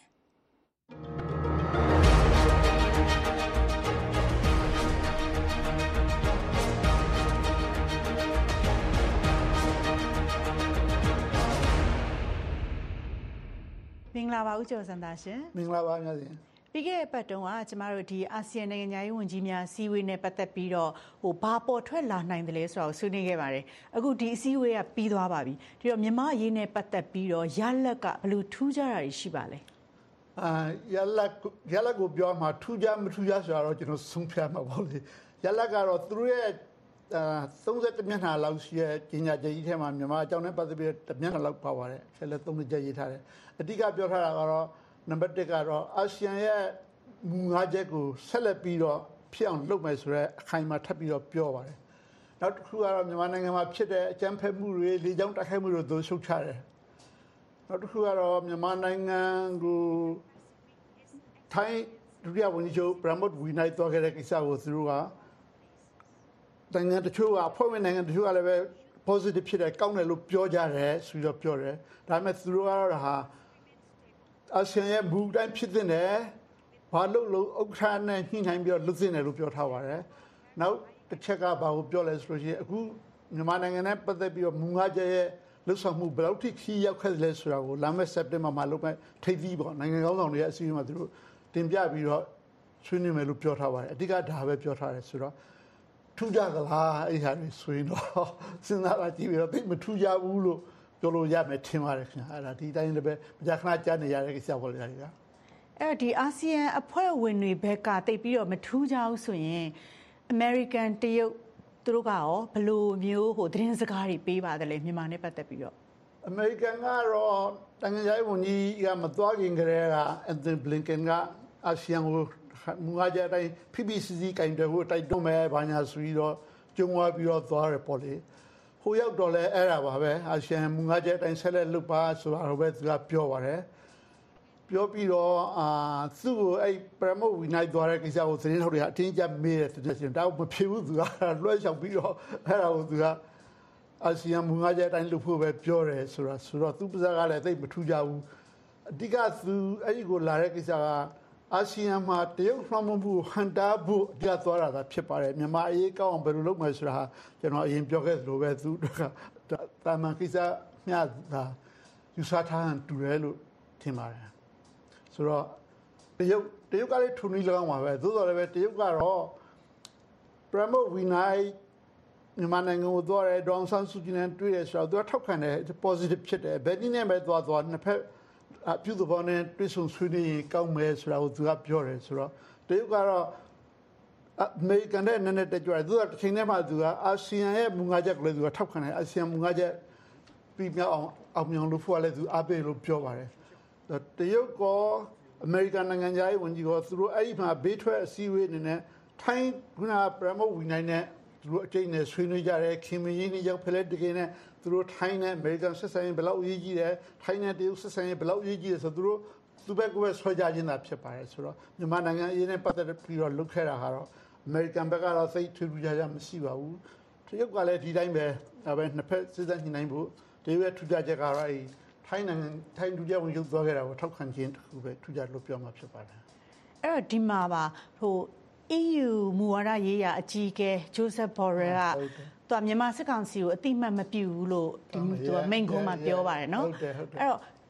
မင်္ဂလာပါဦးကျော်စံသာရှင်မင်္ဂလာပါများရှင်ပြီးခဲ့တဲ့ပတ်တုန်းကကျမတို့ဒီအာဆီယံနိုင်ငံခြားရေးဝန်ကြီးများအစည်းအဝေးနဲ့ပတ်သက်ပြီးတော့ဟိုဘာပေါ်ထွက်လာနိုင်တယ်လဲဆိုတာကိုဆွေးနွေးခဲ့ပါတယ်အခုဒီအစည်းအဝေးကပြီးသွားပါပြီဒီတော့မြန်မာအရေးနဲ့ပတ်သက်ပြီးတော့ရလက်ကဘယ်လိုထူးခြားတာတွေရှိပါလဲအာရလက်ရလက်ကိုပြောမှာထူးခြားမထူးခြားဆိုတော့ကျွန်တော်ဆုံးဖြတ်မှာပေါ့လေရလက်ကတော့သူတို့ရဲ့အာသုံး၁မျက်နှာလောက်ရှိတဲ့ပညာချက်ကြီးထဲမှာမြန်မာအကြောင်းနဲ့ပတ်သက်ပြီးတမျက်နှာလောက်ပါပါတယ်ဆက်လက်သုံးချက်ရေးထားတယ်အဓိကပြောထားတာကတော့နံပါတ်၁ကတော့အာဆီယံရဲ့မူငါးချက်ကိုဆက်လက်ပြီးတော့ဖြစ်အောင်လုပ်မယ်ဆိုတော့အခိုင်အမာထပ်ပြီးတော့ပြောပါတယ်နောက်တစ်ခုကတော့မြန်မာနိုင်ငံမှာဖြစ်တဲ့အကြမ်းဖက်မှုတွေလေကြောင်းတိုက်ခိုက်မှုတွေတို့ရှုတ်ချတယ်နောက်တစ်ခုကတော့မြန်မာနိုင်ငံကိုထိုင်းဒုတိယဝန်ကြီးချုပ်ပရမတ်ဝီနိုင်တော်ခဲ့တဲ့ကိစ္စကိုသူတို့ကနိုင်ငံတချို့ကအဖွဲ့ဝင်နိုင်ငံတချို့ကလည်းပဲ positive ဖြစ်တယ်ကောင်းတယ်လို့ပြောကြတယ်ဆိုတော့ပြောတယ်ဒါပေမဲ့သူတို့ကတော့ဟာအာဆီယံရဲ့မူတိုင်းဖြစ်တဲ့နယ်ဘာလို့လို့ဥက္ကဋ္ဌနဲ့ညှိနှိုင်းပြီးတော့လွတ်သင့်တယ်လို့ပြောထားပါတယ်နောက်တစ်ချက်ကဘာကိုပြောလဲဆိုလို့ရှိရင်အခုမြန်မာနိုင်ငံနဲ့ပတ်သက်ပြီးတော့မူငါးချက်ရဲ့လှုပ်ဆောင်မှုဘယ်လောက်ထိခီးရောက်ခဲ့လဲဆိုတာကိုလာမယ့်စက်တင်ဘာမှာလုပ်မဲ့ထိပ်သီးပေါ့နိုင်ငံကောင်းဆောင်တွေရဲ့အစည်းအဝေးမှာသူတို့တင်ပြပြီးတော့ဆွေးနွေးမယ်လို့ပြောထားပါတယ်အဓိကဒါပဲပြောထားတယ်ဆိုတော့ထူးခြားကလားအဲ့ဟာတွေဆိုရင်တော့စဉ်းစားလာကြည့်ပြီးတော့သိမထူးခြားဘူးလို့ပြောလို့ရမယ်ထင်ပါတယ်ခင်ဗျာအဲ့ဒါဒီတိုင်းလည်းပဲမကြာခဏကြားနေရတဲ့ကိစ္စပေါ့လေဒါတွေကအဲ့ဒီအာဆီယံအဖွဲ့ဝင်တွေဘက်ကတိတ်ပြီးတော့မထူးခြားဘူးဆိုရင်အမေရိကန်တရုတ်သူတို့ကရောဘယ်လိုမျိုးဟိုသတင်းစကားတွေပေးပါတယ်လေမြန်မာနဲ့ပတ်သက်ပြီးတော့အမေရိကန်ကတော့နိုင်ငံခြားရေးဝန်ကြီးကမသွားခင်ကတည်းကအန်တိုနီဘလင်ကန်ကအာဆီယံကိုမူငါးချက်အတိုင်းဖိဖိစီစီကင်တယ်ကိုတိုက်တွန်းမယ်ဘာညာဆိုပြီးတော့ကြုံဝါပြီးတော့သွားရပေါ့လေဟိုရောက်တော့လဲအဲ့ဒါပါပဲအာဆီယံမူငါးချက်အတိုင်းဆက်လက်လုပ်ပါဆိုတာတော့ပဲသူကပြောပါတယ်ပြောပြီးတော့အာသူ့ကိုအဲ့ပရမတ်ဝီနိုင်သွားတဲ့ကိစ္စကိုသတင်းထုတ်တွေကအတင်းကျပ်မေးတယ်သူကဒါမဖြစ်ဘူးသူကလွှဲချောင်ပြီးတော့အဲ့ဒါကိုသူကအာဆီယံမူငါးချက်အတိုင်းလုပ်ဖို့ပဲပြောတယ်ဆိုတာဆိုတော့သူပါစကားလည်းသိမထူးကြဘူးအဓိကသူအဲ့ဒီကိုလာတဲ့ကိစ္စကအာဆီယံမှာတရုတ်လွှမ်းမိုးမှုဟန်တာဖို့အဓိကသွားတာသာဖြစ်ပါတယ်မြန်မာအရေးကောင်းအောင်ဘယ်လိုလုပ်မလဲဆိုတာကျွန်တော်အရင်ပြောခဲ့သလိုပဲသူကတာမန်ကိစ္စမျှတာယူဆထားဟန်တူတယ်လို့ထင်ပါတယ်ဆိုတော့တရုတ်တရုတ်ကလည်းထုံနေလောက်ပါပဲသို့တော်လည်းပဲတရုတ်ကတော့ပရမတ်ဝီနိုင်မြန်မာနိုင်ငံကိုသွားတယ်ဒေါန်ဆန်စုကြည်နဲ့တွေ့ရဆိုတော့သူကထောက်ခံတယ် positive ဖြစ်တယ်ဘယ်နည်းနဲ့ပဲသွားသွားနှစ်ဖက်အပြုသဘောနဲ့တွေ့ဆုံဆွေးနွေးရင်ကောင်းမယ်ဆိုတာကိုသူကပြောတယ်ဆိုတော့တရုတ်ကတော့အမေရိကန်နဲ့နည်းနည်းတက်ကြွတယ်သူကတစ်ချိန်တည်းမှာသူကအာဆီယံရဲ့မူငါးချက်ကိုလည်းသူကထောက်ခံတယ်အာဆီယံမူငါးချက်ပြီးမြောက်အောင်အောင်မြင်လို့ဖို့လည်းသူအားပေးလို့ပြောပါတယ်တရုတ်ကအမေရိကန်နိုင်ငံသားရေးဝန်ကြီးကသူတို့အဲ့ဒီမှာဘေးထွက်အစည်းအဝေးနေနဲ့ထိုင်းကပရမတ်ဝီနိုင်နဲ့သူတို့အကျိန်နဲ့ဆွေးနွေးကြတယ်ခင်မင်းကြီးနဲ့ရောက်ဖလက်တကယ်နဲ့သူတို့ထိုင်းနဲ့အမေရိကန်ဆက်ဆံရေးဘယ်လောက်အရေးကြီးတယ်ထိုင်းနဲ့တရုတ်ဆက်ဆံရေးဘယ်လောက်အရေးကြီးတယ်ဆိုသူတို့သူဘက်ကပဲဆွဲကြခြင်းသာဖြစ်ပါတယ်ဆိုတော့မြန်မာနိုင်ငံအရေးနဲ့ပတ်သက်ပြီးတော့လုပ်ခဲ့တာကတော့အမေရိကန်ဘက်ကတော့သိထူးထူးခြားခြားမရှိပါဘူးတရုတ်ကလည်းဒီတိုင်းပဲဒါပဲနှစ်ဖက်စစ်စစ်ညှိနှိုင်းဖို့တရုတ်ရဲ့ထူးခြားချက်ကတော့အဲထိုင်းနိုင်ငံထိုင်းဒုတိယဝန်ကြီးသွားခဲ့တာကိုထောက်ခံခြင်းတစ်ခုပဲထူးခြားလို့ပြောမှာဖြစ်ပါတယ်အဲ့တော့ဒီမှာပါဟို E U မူဝါဒရေးရာအကြီးအကဲ Joseph Borrell ကသူကမြန်မာစစ်ကောင်စီကိုအတိမတ်မပြုဘူးလို့ဒီသူကမိန့်ခွန်းမှာပြောပါတယ်နော်အဲ့တော့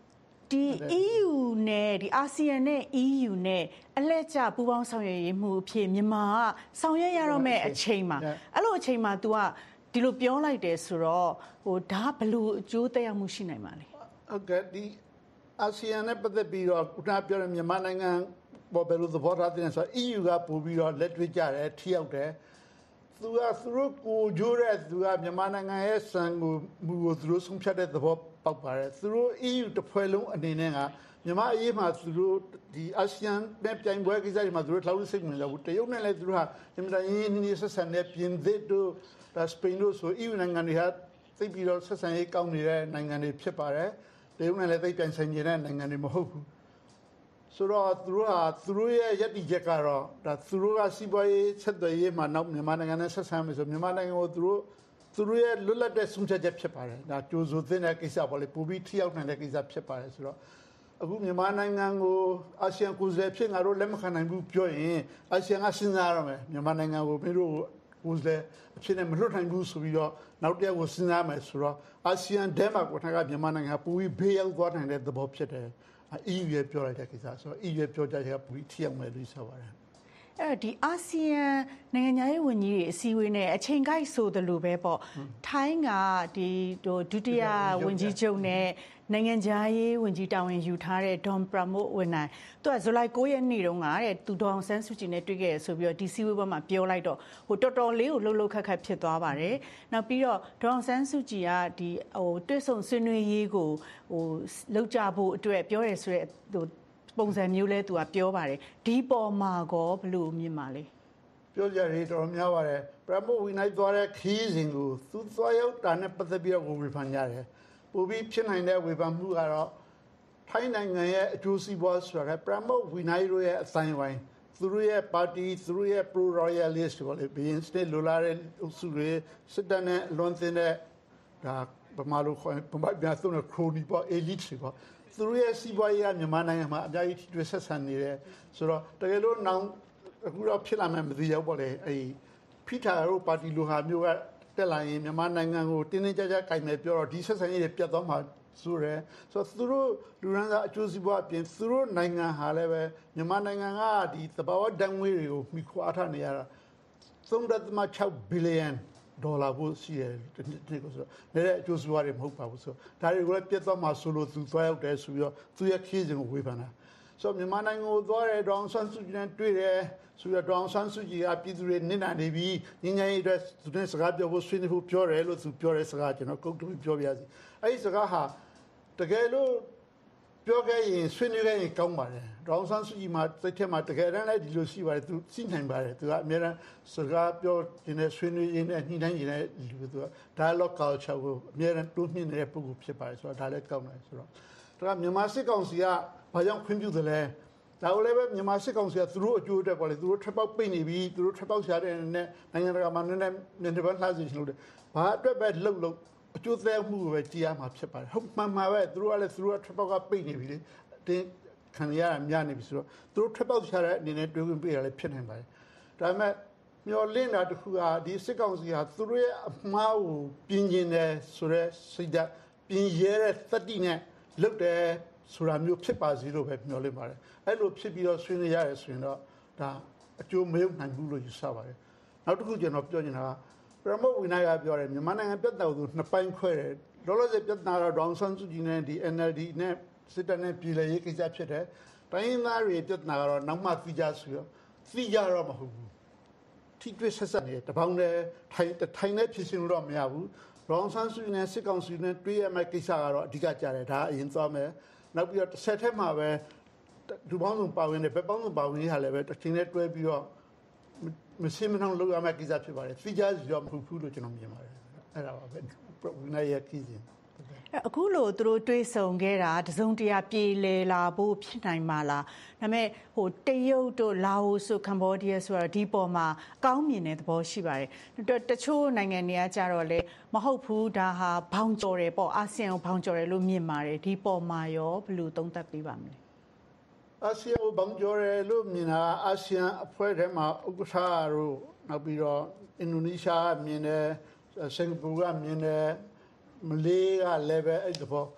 ဒီ E U နဲ့ဒီ အာဆီယံနဲ့ E U နဲ့အလှည့်ကျပူးပေါင်းဆောင်ရွက်ရေးမှုအဖြစ်မြန်မာကဆောင်ရွက်ရတော့မဲ့အချိန်မှာအဲ့လိုအချိန်မှာ तू ကဒီလိုပြောလိုက်တယ်ဆိုတော့ဟိုဒါဘလို့အကျိုးသက်ရောက်မှုရှိနိုင်မှာလဲဟုတ်ကဲ့ဒီအာဆီယံနဲ့ပတ်သက်ပြီးတော့ခုနပြောတဲ့မြန်မာနိုင်ငံပေါ်ဘယ်လိုသဘောထားတဲ့ဆိုတော့ E U ကပို့ပြီးတော့လက်တွေ့ကြတယ်ထိရောက်တယ်သူကသူတို့ကိုကြိုးတဲ့သူကမြန်မာနိုင်ငံရဲ့စံကိုမူကိုသူတို့ဆုံးဖြတ်တဲ့သဘောပေါက်ပါတယ်သူတို့ E U တစ်ဖွဲ့လုံးအနေနဲ့ကမြန်မာအရေးမှာသူတို့ဒီအာဆီယံနဲ့ပြိုင်ပွဲကိစ္စတွေမှာသူတို့ထောက်လို့စိတ်ဝင်စားဘူးတရုတ်နဲ့လည်းသူတို့ဟာအင်မတန်ရင်းနှီးဆက်ဆံတဲ့ပြင်သစ်တို့ဒါစပိန်တို့ဆို E U နိုင်ငံတွေဟာသိပြီးတော့ဆက်ဆံရေးကောင်းနေတဲ့နိုင်ငံတွေဖြစ်ပါတယ်တရုတ်နဲ့လည်းသိပြိုင်ဆိုင်နေတဲ့နိုင်ငံတွေမဟုတ်ဘူးဆိုတော့သူတို့ဟာသူတို့ရဲ့ယက်တီချက်ကတော့ဒါသူတို့ကစီးပွားရေးဆက်သွယ်ရေးမှာနောက်မြန်မာနိုင်ငံနဲ့ဆက်ဆံမယ်ဆိုမြန်မာနိုင်ငံကိုသူတို့သူတို့ရဲ့လွတ်လပ်တဲ့ဆုံးဖြတ်ချက်ဖြစ်ပါတယ်ဒါကြိုးစိုးသင့်တဲ့ကိစ္စပေါ့လေပူပြီးထိရောက်နိုင်တဲ့ကိစ္စဖြစ်ပါတယ်ဆိုတော့အခုမြန်မာနိုင်ငံကိုအာဆီယံကိုယ်စားလှယ်ဖြစ်ငါတို့လက်မခံနိုင်ဘူးပြောရင်အာဆီယံကစဉ်းစားရမယ်မြန်မာနိုင်ငံကိုမင်းတို့ကိုယ်စားလှယ်အဖြစ်နဲ့မလွတ်နိုင်ဘူးဆိုပြီးတော့နောက်တစ်ယောက်ကိုစဉ်းစားမယ်ဆိုတော့အာဆီယံဒဲမှာကိုထက်ကမြန်မာနိုင်ငံပူပြီးဘေးရောက်သွားနိုင်တဲ့သဘောဖြစ်တယ်E U ရဲ့ပြောလိုက်တဲ့ကိစ္စဆိုတော့ E U ရဲ့ပြောကြချက်ကပူပြီးထိရောက်မယ်လို့ဆိုပါတယ်အဲ့တော့ဒီအာဆီယံနိုင်ငံသားရေးဝန်ကြီးတွေအစည်းအဝေးနဲ့အချိန်ကိုက်ဆိုသလိုပဲပေါ့ထိုင်းကဒီဒုတိယဝန်ကြီးချုပ်နဲ့နိုင်ငံသားရေးဝန်ကြီးတာဝန်ယူထားတဲ့ဒေါ်ပရမို့ဝန်နိုင်သူကဇူလိုင်၉ရက်နေ့တုန်းကတဲ့သူဒေါအောင်ဆန်းစုကြည်နဲ့တွေ့ခဲ့ရဆိုပြီးတော့ဒီစည်းဝေးပွဲမှာပြောလိုက်တော့ဟိုတော်တော်လေးကိုလှုပ်လှုပ်ခတ်ခတ်ဖြစ်သွားပါတယ်နောက်ပြီးတော့ဒေါအောင်ဆန်းစုကြည်ကဒီဟိုတွေ့ဆုံဆွေးနွေးရေးကိုဟိုလောက်ကြဖို့အတွက်ပြောရဲဆိုတဲ့ဟိုပုံစံမျိုးလဲသူကပြောပါတယ်ဒီပေါ်မှာကောဘလို့မြင်ပါလဲပြောကြရတော်များပါတယ်ပရမို့ဝင်နိုင်သွားတဲ့ခီးစဉ်ကိုသူသွားရောက်တာနဲ့ပတ်သက်ပြီးတော့ဝေဖန်ကြတယ်ပိုပြီးဖြစ်နိုင်တဲ့ဝေဖန်မှုကတော့ထိုင်းနိုင်ငံရဲ့အကျိုးစီးပွားဆိုတာပရမို့ဝင်နိုင်ရဲ့အဆိုင်ဝိုင်းသူတို့ရဲ့ပါတီသူတို့ရဲ့ pro royalist ကိုလေဘီယင်းစတေလိုလာတဲ့အုပ်စုတွေစစ်တပ်နဲ့လွန်သင်းတဲ့ဒါဗမာလိုခေါ်ဗမာပြန်သုံးတဲ့ crony ပေါ့ elite တွေပေါ့သူတို့ရဲ့စီးပွားရေးကမြန်မာနိုင်ငံမှာအများကြီးထိတွေ့ဆက်ဆံနေတယ်ဆိုတော့တကယ်လို့နောက်အခုတော့ဖြစ်လာမှမသိရောက်ပေါ့လေအဲဖိထာတို့ပါတီလိုဟာမျိုးကတက်လာရင်မြန်မာနိုင်ငံကိုတင်းတင်းကြပ်ကြပ်ကင်မယ်ပြောတော့ဒီဆက်ဆံရေးတွေပြတ်သွားမှာဆိုရယ်ဆိုတော့သူတို့လူရန်စာအကျိုးစီးပွားအပြင်သူတို့နိုင်ငံဟာလည်းပဲမြန်မာနိုင်ငံကဒီသဘာဝဓာတ်ငွေ့တွေကိုမိခွာထားနေရတာသုံးဒသမ၆ဘီလီယံဒေါ်လာဖို့ရှိတယ်ဒီကိုဆိုတော့လည်းအကျိုးစီးပွားတွေမဟုတ်ပါဘူးဆိုတော့ဒါတွေကိုလည်းပြတ်သွားမှာဆိုလို့သူသွားရောက်တယ်ဆိုပြီးတော့သူရဲ့ခီးစဉ်ကိုဝေဖန်တာဆိုတော့မြန်မာနိုင်ငံကိုသွားတယ်ဒေါအောင်ဆန်းစုကြည်နဲ့တွေ့တယ်ဆိုတော့ဒေါအောင်ဆန်းစုကြည်ကပြည်သူတွေနစ်နာနေပြီးငញ្ញရေးအတွက်သူနဲ့စကားပြောဖို့ဆွေးနွေးဖို့ပြောတယ်လို့သူပြောတဲ့စကားကျွန်တော်ကုတ်တူပြောပြရစီအဲ့ဒီစကားဟာတကယ်လို့ပြောခဲ့ရင်ဆွေးနွေးခဲ့ရင်ကောင်းပါတယ်ဒေါအောင်ဆန်းစုကြည်မှာစိတ်ထဲမှာတကယ်တမ်းလည်းဒီလိုရှိပါတယ်သူသိနိုင်ပါတယ်သူကအများအားစကားပြောနေတဲ့ဆွေးနွေးရင်းနဲ့ညှိနှိုင်းရတဲ့လူသူက dialogue culture ကိုအများအားတိုးမြှင့်နေတဲ့ပုံကိုဖြစ်ပါတယ်ဆိုတော့ဒါလည်းကောင်းတယ်ဆိုတော့ဒါကမြန်မာစစ်ကောင်စီကဘာကြောင့်ခွင့်ပြုတယ်လဲဒါကိုလည်းပဲမြန်မာစစ်ကောင်စီကသူတို့အကျိုးအတွက်ပေါ့လေသူတို့ထပ်ပေါက်ပိတ်နေပြီသူတို့ထပ်ပေါက်ရှာတဲ့နဲ့နိုင်ငံတကာမှာနည်းနည်းမျက်နှာပန်းလှစီချင်လို့တယ်ဘာအတွက်ပဲလှုပ်လှုပ်အကျိုးသက်မှုကိုပဲကြည်ရမှာဖြစ်ပါတယ်ဟုတ်မှန်ပါပဲသူတို့ကလည်းသူတို့ထပ်ပေါက်ကပိတ်နေပြီလေတင်းခံရတာများနေပြီဆိုတော့သူတို့ထပ်ပေါက်ရှာတဲ့အနေနဲ့တွေးခွင့်ပေးရလည်းဖြစ်နိုင်ပါတယ်ဒါပေမဲ့မျော်လင့်တာတခုကဒီစစ်ကောင်စီဟာသူတို့ရဲ့အမှားကိုပြင်ကျင်တယ်ဆိုတော့စိတ်ဓာတ်ပြင်ရဲတဲ့သတ္တိနဲ့လုတ်တယ်ဆိုတာမျိုးဖြစ်ပါစေလို့ပဲမျှော်လင့်ပါတယ်အဲ့လိုဖြစ်ပြီးတော့ဆွေးနွေးရတယ်ဆိုရင်တော့ဒါအကျိုးမရောက်နိုင်ဘူးလို့ယူဆပါတယ်နောက်တစ်ခုကျွန်တော်ပြောချင်တာကပရမို့ဝင်နိုင်ကပြောတယ်မြန်မာနိုင်ငံပြဿနာကိုနှစ်ပိုင်းခွဲတယ်လောလောဆယ်ပြဿနာတော့ဒေါအောင်ဆန်းစုကြည်နဲ့ဒီ N L D နဲ့စစ်တပ်နဲ့ပြည်လည်ရေးကိစ္စဖြစ်တယ်တိုင်းရင်းသားတွေပြဿနာကတော့နောက်မှသိကြဆိုတော့သိကြတော့မဟုတ်ဘူးထိတွေ့ဆက်ဆက်နေတပေါင်းနဲ့ထိုင်ထိုင်နဲ့ဖြစ်ရှင်လို့တော့မရဘူးဒေါအောင်ဆန်းစုကြည်နဲ့စစ်ကောင်စီနဲ့တွေ့ရမယ့်ကိစ္စကတော့အဓိကကြတယ်ဒါအရင်သွားမယ်နောက်ပြီးတော့တစ်ဆက်ထက်မှာပဲဒူပေါင်းစုံပါဝင်တယ်ဘက်ပေါင်းစုံပါဝင်ရလည်းပဲတစ်ချိန်နဲ့တွဲပြီးတော့မစင်းမနှောင်းလောက်ရမယ့်ကိစ္စဖြစ်ပါတယ်သိကြစီတော့မဟုတ်ဘူးလို့ကျွန်တော်မြင်ပါတယ်အဲ့ဒါပါပဲဝင်ရရဲ့ကိစ္စအခုလိုသူတို့တွေးဆုံခဲ့တာတစုံတရာပြေလည်လာဖို့ဖြစ်နိုင်မှာလားဒါပေမဲ့ဟိုတရုတ်တို့လာအိုဆိုကမ္ဘောဒီးယားဆိုတော့ဒီပေါ်မှာကောင်းမြင်တဲ့သဘောရှိပါတယ်တချို့နိုင်ငံတွေကကြတော့လေမဟုတ်ဘူးဒါဟာဘောင်ကျော်တယ်ပေါ့အာဆီယံကိုဘောင်ကျော်တယ်လို့မြင်ပါတယ်ဒီပေါ်မှာရောဘယ်လိုသုံးသပ်ပေးပါမလဲအာဆီယံကိုဘောင်ကျော်တယ်လို့မြင်တာအာဆီယံအဖွဲ့ထဲမှာဥက္ကဋ္ဌတို့နောက်ပြီးတော့အင်ဒိုနီးရှားမြင်တယ်စင်ကာပူကမြင်တယ်မလေးကလည်းပဲအဲ့ဒီပေါ့တ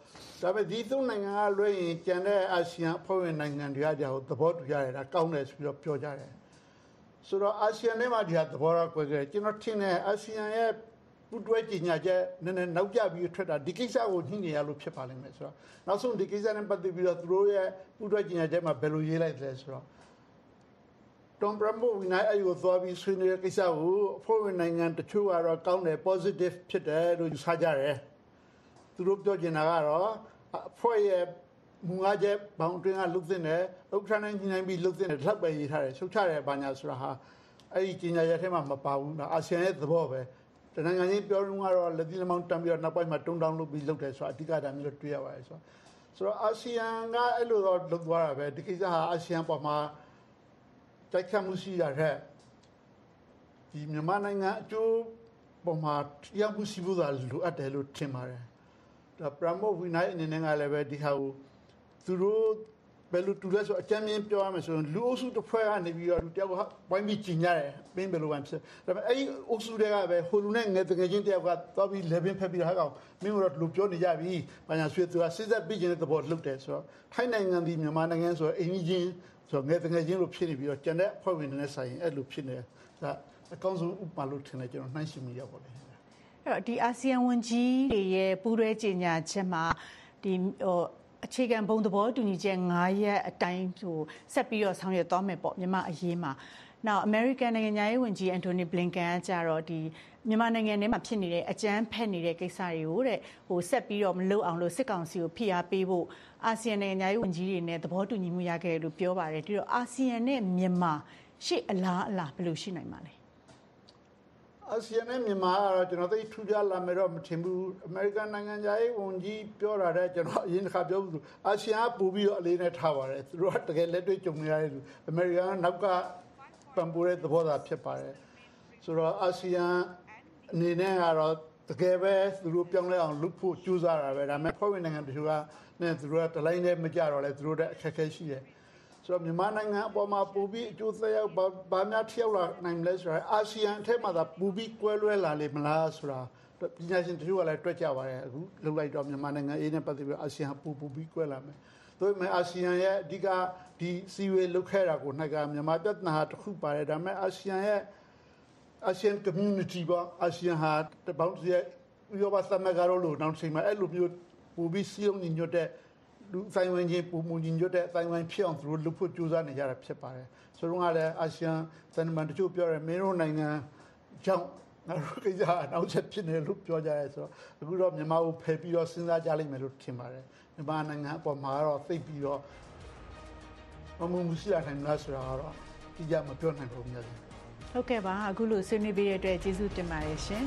ဒါပေမဲ့ဒီသုံးနိုင်ငံကလွှဲရင်ကျန်တဲ့အာဆီယံအဖွဲ့ဝင်နိုင်ငံတွေကဒါကိုသဘောတူကြတယ်ဒါကောင်းတယ်ဆိုပြီးတော့ပြောကြတယ်ဆိုတော့အာဆီယံနဲ့မှဒီဟာသဘောထားကွဲကြတယ်ကျွန်တော်ထင်တယ်အာဆီယံရဲ့ပူးတွဲကြီးညာချက်နည်းနည်းနောက်ကျပြီးထွက်တာဒီကိစ္စကိုညှိနေရလို့ဖြစ်ပါလိမ့်မယ်ဆိုတော့နောက်ဆုံးဒီကိစ္စနဲ့ပတ်သက်ပြီးတော့သူတို့ရဲ့ပူးတွဲကြီးညာချက်မှာဘယ်လိုရေးလိုက်လဲဆိုတော့တွန်ပရမိုဝိနိုင်အယူသွားပြီးဆွေးနွေးတဲ့ကိစ္စကိုအဖွဲ့ဝင်နိုင်ငံတချို့ကတော့ကောင်းတယ် positive ဖြစ်တယ်လို့ယူဆကြတယ်သူတို့ပြောချင်တာကတော့အဖွဲ့ရဲ့မူငါချက်ဘောင်တွင်းကလုတ်သိတယ်ဥက္ကဋ္ဌနဲ့ညီနိုင်ပြီးလုတ်သိတယ်လက်ပဲရေးထားတယ်ချုပ်ချတယ်ဘာညာဆိုတာဟာအဲ့ဒီကြီးညာချက်ထဲမှာမပါဘူးအာဆီယံရဲ့သဘောပဲတနင်္ဂနွေနေ့ပြောတော့ကတော့လက်သီးလက်မောင်းတန်းပြီးတော့နောက်ပိုင်းမှာတုံတောင်းလုပ်ပြီးလုပ်တယ်ဆိုတာအဓိကဒါမျိုးလို့တွေ့ရပါတယ်ဆိုတော့ဆိုတော့အာဆီယံကအဲ့လိုတော့လုပ်သွားတာပဲဒီကိစ္စဟာအာဆီယံပေါ်မှာတိုက်ခတ်မှုရှိရတဲ့ဒီမြန်မာနိုင်ငံအကျိုးပေါ်မှာရောက်မှုရှိဖို့သာလိုအပ်တယ်လို့ထင်ပါတယ်ဒါပရမိုဝိနိုင်အနေနဲ့ကလည်းပဲဒီဟာကိုသူတို့ဘယ်လိုတူလဲဆိုအကြမ်းမြင်ပြောရမယ်ဆိုရင်လူအုပ်စုတစ်ဖွဲ့ကနေပြီးတော့လူတယောက်ကဝိုင်းပြီးကြီးညာတယ်ပင်းဘယ်လိုမှဖြစ်ဒါပေမဲ့အဲ့ဒီအုပ်စုတွေကပဲဟိုလူနဲ့ငယ်တကယ်ချင်းတယောက်ကသွားပြီးလေပင်ဖက်ပြီးတော့ဟာကောင်မင်းတို့လူပြောနေကြပြီဘာညာဆွေးသူကစစ်သက်ပြီးခြင်းတဲ့သဘောလှုပ်တယ်ဆိုတော့ထိုင်းနိုင်ငံဒီမြန်မာနိုင်ငံဆိုတော့အင်းကြီးဆိုတော့ငယ်တကယ်ချင်းလို့ဖြစ်နေပြီးတော့ကျန်တဲ့အဖွဲ့ဝင်တွေနဲ့ဆိုင်ရင်အဲ့လိုဖြစ်နေဒါအကောင်းဆုံးဥပမာလို့ထင်တယ်ကျွန်တော်နှိုင်းယှဉ်မိရပါလေအဲ့တော့ဒီအာဆီယံဝန်ကြီးတွေရဲ့ပူးတွဲကြေညာချက်မှာဒီဟိုအခြေခံဘုံသဘောတူညီချက်၅ရက်အတိုင်းဟိုဆက်ပြီးတော့ဆောင်ရွက်သွားမယ်ပေါ့မြန်မာအရေးမှာနောက်အမေရိကန်နိုင်ငံသားရေးဝန်ကြီးအန်တိုနီဘလင်ကန်ကကြတော့ဒီမြန်မာနိုင်ငံထဲမှာဖြစ်နေတဲ့အကြမ်းဖက်နေတဲ့ကိစ္စတွေကိုတဲ့ဟိုဆက်ပြီးတော့မလုပ်အောင်လို့စစ်ကောင်စီကိုဖိအားပေးဖို့အာဆီယံနိုင်ငံသားရေးဝန်ကြီးတွေနဲ့သဘောတူညီမှုရခဲ့တယ်လို့ပြောပါတယ်ဒီတော့အာဆီယံနဲ့မြန်မာရှေ့အလားအလားဘယ်လိုရှိနိုင်မှာလဲအာဆီယံနဲ့မြန်မာကတော့ကျွန်တော်သိထူးခြားလာမယ်တော့မထင်ဘူးအမေရိကန်နိုင်ငံသားရေးဝန်ကြီးပြောတာတဲ့ကျွန်တော်အရင်တစ်ခါပြောဘူးအာဆီယံကပို့ပြီးတော့အလေးနဲ့ထားပါတယ်သူတို့ကတကယ်လက်တွေ့ကြုံနေရတယ်လို့အမေရိကန်ကနောက်ကပံ့ပိုးတဲ့သဘောသာဖြစ်ပါတယ်ဆိုတော့အာဆီယံအနေနဲ့ကတော့တကယ်ပဲသူတို့ပြောင်းလဲအောင်လုပ်ဖို့ကြိုးစားတာပဲဒါပေမဲ့ဖွဲ့ဝင်နိုင်ငံတချို့ကနဲ့သူတို့ကတလိုင်းနဲ့မကြတော့လဲသူတို့တဲ့အခက်အခဲရှိတယ်ဆိုတော့မြန်မာနိုင်ငံအပေါ်မှာပူပြီးအကျိုးသက်ရောက်ဘာများထရောက်လာနိုင်မလဲဆိုတာအာဆီယံအထက်မှာသာပူပြီးကွဲလွဲလာလိမ့်မလားဆိုတာပညာရှင်တချို့ကလည်းတွက်ကြပါတယ်အခုလုံလိုက်တော့မြန်မာနိုင်ငံအေးနဲ့ပတ်သက်ပြီးအာဆီယံပူပူပြီးကွဲလာမယ်ဒါပေမဲ့အာဆီယံရဲ့အဓိကဒီစီဝေလုတ်ခဲ့တာကိုနှိုက်ကမြန်မာပြဿနာတစ်ခုပါတယ်ဒါပေမဲ့အာဆီယံရဲ့အာဆီယံ community ပါအာဆီယံဟာတပေါင်းရဲ့ဥပဒေသမဂ္ဂရောလို့နောက်ချိန်မှာအဲ့လိုမျိုးပူပြီးစီးလုံးညွတ်တဲ့လူဆိုင်ဝင်ချင်းပုံမှန်ညွတ်တဲ့ဆိုင်ဝင်ဖြစ်အောင်သူတို့လုပ်ဖို့ကြိုးစားနေကြတာဖြစ်ပါတယ်ဆိုတော့လည်းအာဆီယံစံမန်တချို့ပြောတယ်မင်းတို့နိုင်ငံကြောင့်ငါတို့ကိစ္စနောက်ဆက်ဖြစ်နေလို့ပြောကြရဲဆိုတော့အခုတော့မြန်မာကိုဖယ်ပြီးတော့စဉ်းစားကြလိမ့်မယ်လို့ထင်ပါတယ်မြန်မာနိုင်ငံအပေါ်မှာတော့သိပြီးတော့မမှုမရှိတာနိုင်လားဆိုတာကတော့ဒီကြမပြောနိုင်ဘူးများတယ်ဟုတ်ကဲ့ပါအခုလိုဆွေးနွေးပေးတဲ့အတွက်ကျေးဇူးတင်ပါတယ်ရှင်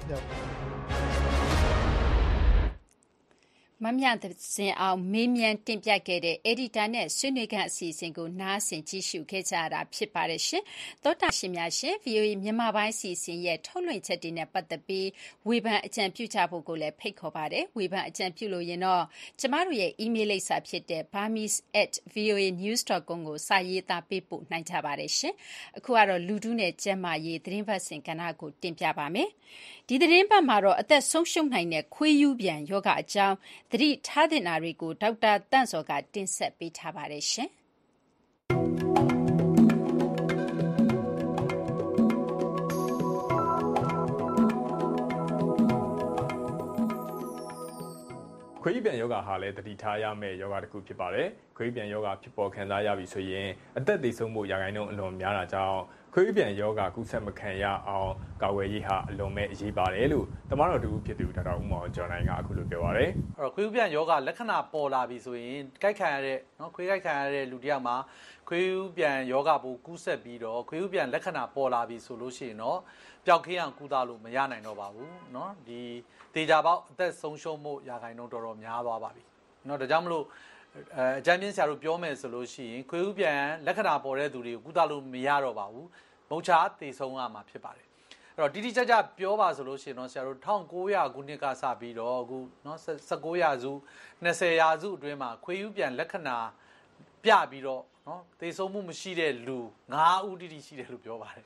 မမြသစင်အောင်မေးမြန်းတင်ပြခဲ့တဲ့ editor နဲ့ဆွေးနွေးခန့်အစီအစဉ်ကိုနားဆင်ကြည့်ရှုခဲ့ကြရတာဖြစ်ပါတယ်ရှင်။သောတာရှင်များရှင် ဗွီအိုအေ မြန်မာပိုင်းအစီအစဉ်ရဲ့ထုတ်လွှင့်ချက်တွေနဲ့ပတ်သက်ပြီးဝေဖန်အကြံပြုကြဖို့ကိုလည်းဖိတ်ခေါ်ပါတယ်။ဝေဖန်အကြံပြုလို့ရင်တော့ကျမတို့ရဲ့ email လိပ်စာဖြစ်တဲ့ burmese at voa news dot com ကိုစာရေးသားပေးပို့နိုင်ကြပါတယ်ရှင်။အခုကတော့လူထုနဲ့ကျန်းမာရေးသတင်းပတ်စဉ်ကဏ္ဍကိုတင်ပြပါမယ်။ဒီသတင်းပတ်မှာတော့အသက်ဆုံးရှုံးနိုင်တဲ့ခွေးယူပြန်ယောဂအကြောင်းသတိထားသင့်တာတွေကိုဒေါက်တာတန့်စောကတင်ဆက်ပေးထားပါတယ်ရှင်။ခွေးပြန်ယောဂဟာလည်းတတိထားရမယ့်ယောဂတစ်ခုဖြစ်ပါတယ်။ခွေးပြန်ယောဂဖြစ်ပေါ်ခံစားရပြီဆိုရင်အသက်သေဆုံးမှုရာခိုင်နှုန်းအလွန်များတာကြောင့်ခွေးပြန်ယောဂကူးစက်မခံရအောင်ကာဝယ်ရေးဟာအလွန်မဲ့အရေးပါတယ်လို့တမန်တော်တူဖြစ်သူဒေါက်တာဦးမောင်ကျော်နိုင်ကအခုလိုပြောပါရယ်။အဲ့တော့ခွေးပြန်ယောဂလက္ခဏာပေါ်လာပြီဆိုရင်ကြိုက်ခံရတဲ့နော်ခွေးကြိုက်ခံရတဲ့လူတစ်ယောက်မှာခွေးပြန်ယောဂပိုးကူးစက်ပြီးတော့ခွေးပြန်လက္ခဏာပေါ်လာပြီဆိုလို့ရှိရင်တော့ပျောက်ကင်းအောင်ကုသလို့မရနိုင်တော့ပါဘူးနော်ဒီတေချာပေါက်အသက်ဆုံးရှုံးမှုရာခိုင်နှုန်းတော်တော်များသွားပါပြီနော်ဒါကြောင့်မလို့အဲအကြမ်းပြင်းဆရာတို့ပြောမယ်ဆိုလို့ရှိရင်ခွေးဥပြန်လက္ခဏာပေါ်တဲ့သူတွေကိုကုသလို့မရတော့ပါဘူးမုတ်ချသေဆုံးရမှာဖြစ်ပါတယ်အဲ့တော့တိတိကျကျပြောပါဆိုလို့ရှိရင်တော့ဆရာတို့၁၉၀၀ခုနှစ်ကစပြီးတော့အခုနော်၁၉ရာစု၂၀ရာစုအတွင်းမှာခွေးဥပြန်လက္ခဏာပြပြီးတော့နော်သေဆုံးမှုမရှိတဲ့လူ၅ဦးတိတိရှိတယ်လို့ပြောပါတယ်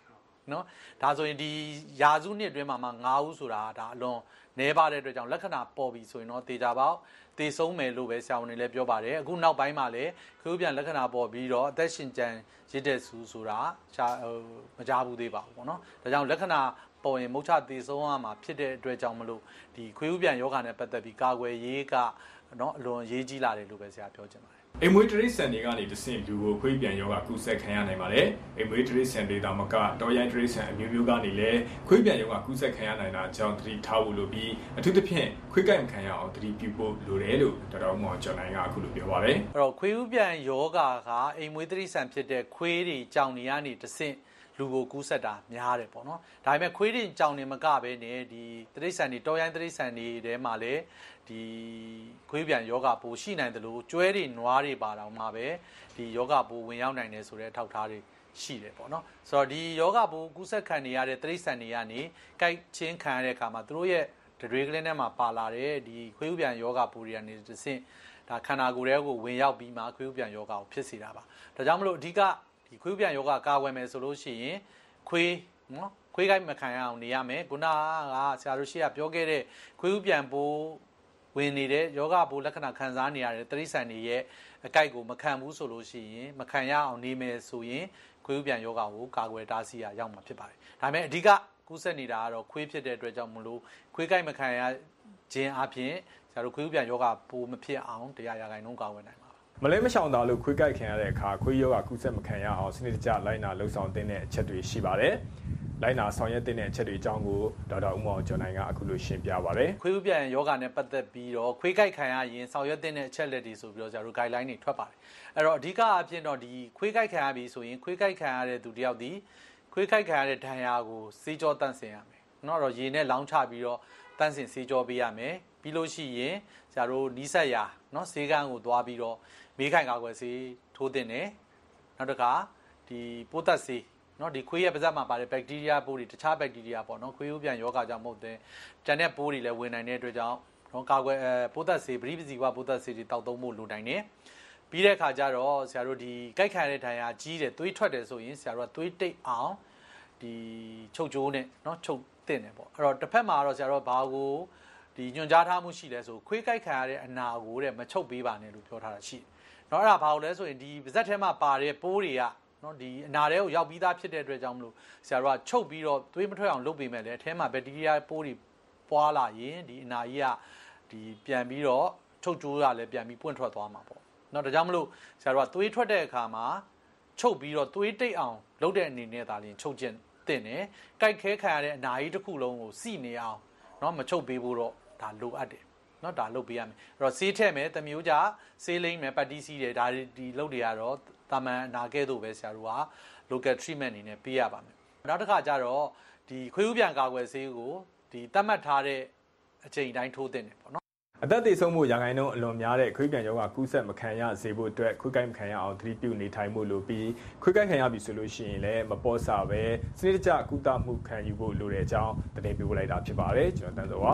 နော်ဒါဆိုရင်ဒီရာစုနှစ်အတွင်းမှာမှငါးဦးဆိုတာဒါအလွန်နဲပါတဲ့အတွက်ကြောင့်လက္ခဏာပေါ်ပြီဆိုရင်တော့တေချာပေါက်တေဆုံးမယ်လို့ပဲဆရာဝန်တွေလည်းပြောပါတယ်အခုနောက်ပိုင်းမှာလည်းခွေးဥပြန်လက္ခဏာပေါ်ပြီးတော့အသက်ရှင်ကျန်ရစ်တဲ့စုဆိုတာမကြားဘူးသေးပါဘူးပေါ့နော်ဒါကြောင့်လက္ခဏာပေါ်ရင်မုတ်ချတေဆုံးရမှာဖြစ်တဲ့အတွက်ကြောင့်မလို့ဒီခွေးဥပြန်ယောဂနဲ့ပတ်သက်ပြီးကာကွယ်ရေးကနော်အလွန်ရေးကြီးလာတယ်လို့ပဲဆရာပြောချင်ပါတယ်အိမ်မွေးတရိတ်ဆန်တွေကနေတဆင့်လူကိုခွေးပြန်ယောဂကူးစက်ခံရနိုင်ပါတယ်အိမ်မွေးတရိတ်ဆန်တွေတာမကတော်ရိုင်းတရိတ်ဆန်အမျိုးမျိုးကနေလည်းခွေးပြန်ယောဂကူးစက်ခံရနိုင်တာကြောင့်သတိထားဖို့လိုပြီးအထူးသဖြင့်ခွေးကိုက်မခံရအောင်သတိပြုဖို့လိုတယ်လို့တော်တော်မော်ကျော်နိုင်ကအခုလိုပြောပါတယ်အဲ့တော့ခွေးဥပြန်ယောဂကအိမ်မွေးတရိတ်ဆန်ဖြစ်တဲ့ခွေးတွေကြောင်နေရနေတဆင့်လူကိုကူးစက်တာများတယ်ပေါ့နော်ဒါပေမဲ့ခွေးတွေကြောင်နေမကပဲနဲ့ဒီတရိတ်ဆန်တွေတော်ရိုင်းတရိတ်ဆန်တွေထဲမှာလည်းဒီခွေးပြန်ယောဂပိုးရှိနိုင်တယ်လို့ကျွဲတွေနွားတွေပါတော့မှပဲဒီယောဂပိုးဝင်ရောက်နိုင်တယ်ဆိုတဲ့အထောက်အထားတွေရှိတယ်ပေါ့နော်ဆိုတော့ဒီယောဂပိုးကူးစက်ခံနေရတဲ့တရိတ်ဆန်တွေကနေကိုက်ချင်းခံရတဲ့အခါမှာသူတို့ရဲ့တွေကလေးထဲမှာပါလာတဲ့ဒီခွေးပြန်ယောဂပိုးတွေကနေတစ်ဆင့်ဒါခန္ဓာကိုယ်ထဲကိုဝင်ရောက်ပြီးမှခွေးပြန်ယောဂကိုဖြစ်စေတာပါဒါကြောင့်မလို့အဓိကဒီခွေးပြန်ယောဂကာဝယ်မယ်ဆိုလို့ရှိရင်ခွေးနော်ခွေးကိုက်မခံရအောင်နေရမယ်ခုနကဆရာတို့ရှေ့ကပြောခဲ့တဲ့ခွေးပြန်ပိုးဝင်နေတဲ့ယောဂပိုးလက္ခဏာခံစားနေရတဲ့တရိษံတွေရဲ့အကိုက်ကိုမခံဘူးဆိုလို့ရှိရင်မခံရအောင်နေမယ်ဆိုရင်ခွေးပြန်ယောဂကိုကာကွယ်တားဆီးရရောက်မှာဖြစ်ပါတယ်ဒါပေမဲ့အဓိကကူးစက်နေတာကတော့ခွေးဖြစ်တဲ့အတွက်ကြောင့်မလို့ခွေးကိုက်မခံရခြင်းအပြင်ဆရာတို့ခွေးပြန်ယောဂပိုးမဖြစ်အောင်တရားရဂိုင်နှုန်းကာကွယ်နိုင်ပါမလဲမရှောင်တာလို့ခွေးကိုက်ခံရတဲ့အခါခွေးယောဂကူးစက်မခံရအောင်စနစ်တကျလိုက်နာလှုပ်ဆောင်တဲ့အချက်တွေရှိပါတယ်လိုက်နာဆောင်ရွက်တဲ့အချက်တွေအကြောင်းကိုဒေါက်တာဦးမောင်ကျော်နိုင်ကအခုလိုရှင်းပြပါဗျ။ခွေးဥပြန်ယောဂနဲ့ပတ်သက်ပြီးတော့ခွေးကိုက်ခံရရင်ဆောင်ရွက်တဲ့အချက်လက်တွေဆိုပြီးတော့ဆရာတို့ guideline တွေထွက်ပါတယ်။အဲ့တော့အဓိကအဖြစ်တော့ဒီခွေးကိုက်ခံရပြီဆိုရင်ခွေးကိုက်ခံရတဲ့သူတယောက်ဒီခွေးကိုက်ခံရတဲ့ဒဏ်ရာကိုစေးကြောတန့်စင်ရမယ်။နော်တော့ရေနဲ့လောင်းချပြီးတော့တန့်စင်စေးကြောပေးရမယ်။ပြီးလို့ရှိရင်ဆရာတို့နီးစပ်ရာနော်စေးကန်းကိုသွားပြီးတော့မေးခိုင်ကာကွယ်စေးထိုးတင်တယ်။နောက်တစ်ခါဒီပိုးသက်စေးနော်ဒီခွေးရဲ့ပါးစပ်မှာပါတဲ့ဘက်တီးရီးယားပိုးတွေတခြားဘက်တီးရီးယားပေါ့နော်ခွေးဥပြန်ယောဂကြောင့်မဟုတ်တဲ့ကျန်တဲ့ပိုးတွေလည်းဝင်နိုင်တဲ့အတွက်ကြောင့်နော်ကာကွယ်အဲပိုးသက်ဆေးပရိပစီဝပိုးသက်ဆေးတွေတောက်သုံးဖို့လိုနိုင်တယ်ပြီးတဲ့အခါကျတော့ဆရာတို့ဒီကိုက်ခံတဲ့ဒဏ်ရာကြီးတယ်သွေးထွက်တယ်ဆိုရင်ဆရာတို့ကသွေးတိတ်အောင်ဒီချုပ်ကြိုးနဲ့နော်ချုပ်တင်တယ်ပေါ့အဲ့တော့တစ်ဖက်မှာတော့ဆရာတို့ဘာကိုဒီညွန်ကြားထားမှုရှိလဲဆိုခွေးကိုက်ခံရတဲ့အနာကိုတဲ့မချုပ်ပေးပါနဲ့လို့ပြောထားတာရှိတယ်နော်အဲ့ဒါဘာလို့လဲဆိုရင်ဒီပါးစပ်ထဲမှာပါတဲ့ပိုးတွေကနော်ဒီအနာတွေကိုရောက်ပြီးသားဖြစ်တဲ့အတွက်ကြောင့်မလို့ဆရာတို့ကချုပ်ပြီးတော့သွေးမထွက်အောင်လုပ်ပေးမယ်လေအထဲမှာဘက်တီးရီးယားပိုးတွေပွားလာရင်ဒီအနာကြီးကဒီပြန်ပြီးတော့ချုပ်ကျိုးရလည်းပြန်ပြီးပွင့်ထွက်သွားမှာပေါ့နော်ဒါကြောင့်မလို့ဆရာတို့ကသွေးထွက်တဲ့အခါမှာချုပ်ပြီးတော့သွေးတိတ်အောင်လုပ်တဲ့အနေနဲ့ဒါliềnချုပ်ကျင်တင်တယ်ကြိုက်ခဲခံရတဲ့အနာကြီးတစ်ခုလုံးကိုစီနေအောင်နော်မချုပ်ပေးဖို့တော့ဒါလိုအပ်တယ်နော်ဒါလုပ်ပေးရမယ်အဲ့တော့ဆေးထည့်မယ်တမျိုးကြဆေးလိမ့်မယ်ပတ်တီးစီးတယ်ဒါဒီလုပ်တွေကတော့တာမန်အနာကဲ့သို့ပဲဆရာတို့က local treatment အနေနဲ့ပေးရပါမယ်နောက်တစ်ခါကျတော့ဒီခွေးဥပြန်ကာကွယ်ဆေးကိုဒီတတ်မှတ်ထားတဲ့အချိန်တိုင်းထိုးသင့်တယ်ပေါ့နော်အသက်သေဆုံးမှုရာခိုင်နှုန်းအလွန်များတဲ့ခွေးပြန်ယောဂကူးစက်မခံရစေဖို့အတွက်ခွေးကိုက်မခံရအောင်သတိပြုနေထိုင်မှုလိုပြီးခွေးကိုက်ခံရပြီဆိုလို့ရှိရင်လည်းမပေါ်ဆပဲစနစ်တကျကုသမှုခံယူဖို့လိုတဲ့အကြောင်းတင်ပြပေးလိုက်တာဖြစ်ပါတယ်ကျွန်တော်တန်းစောပါ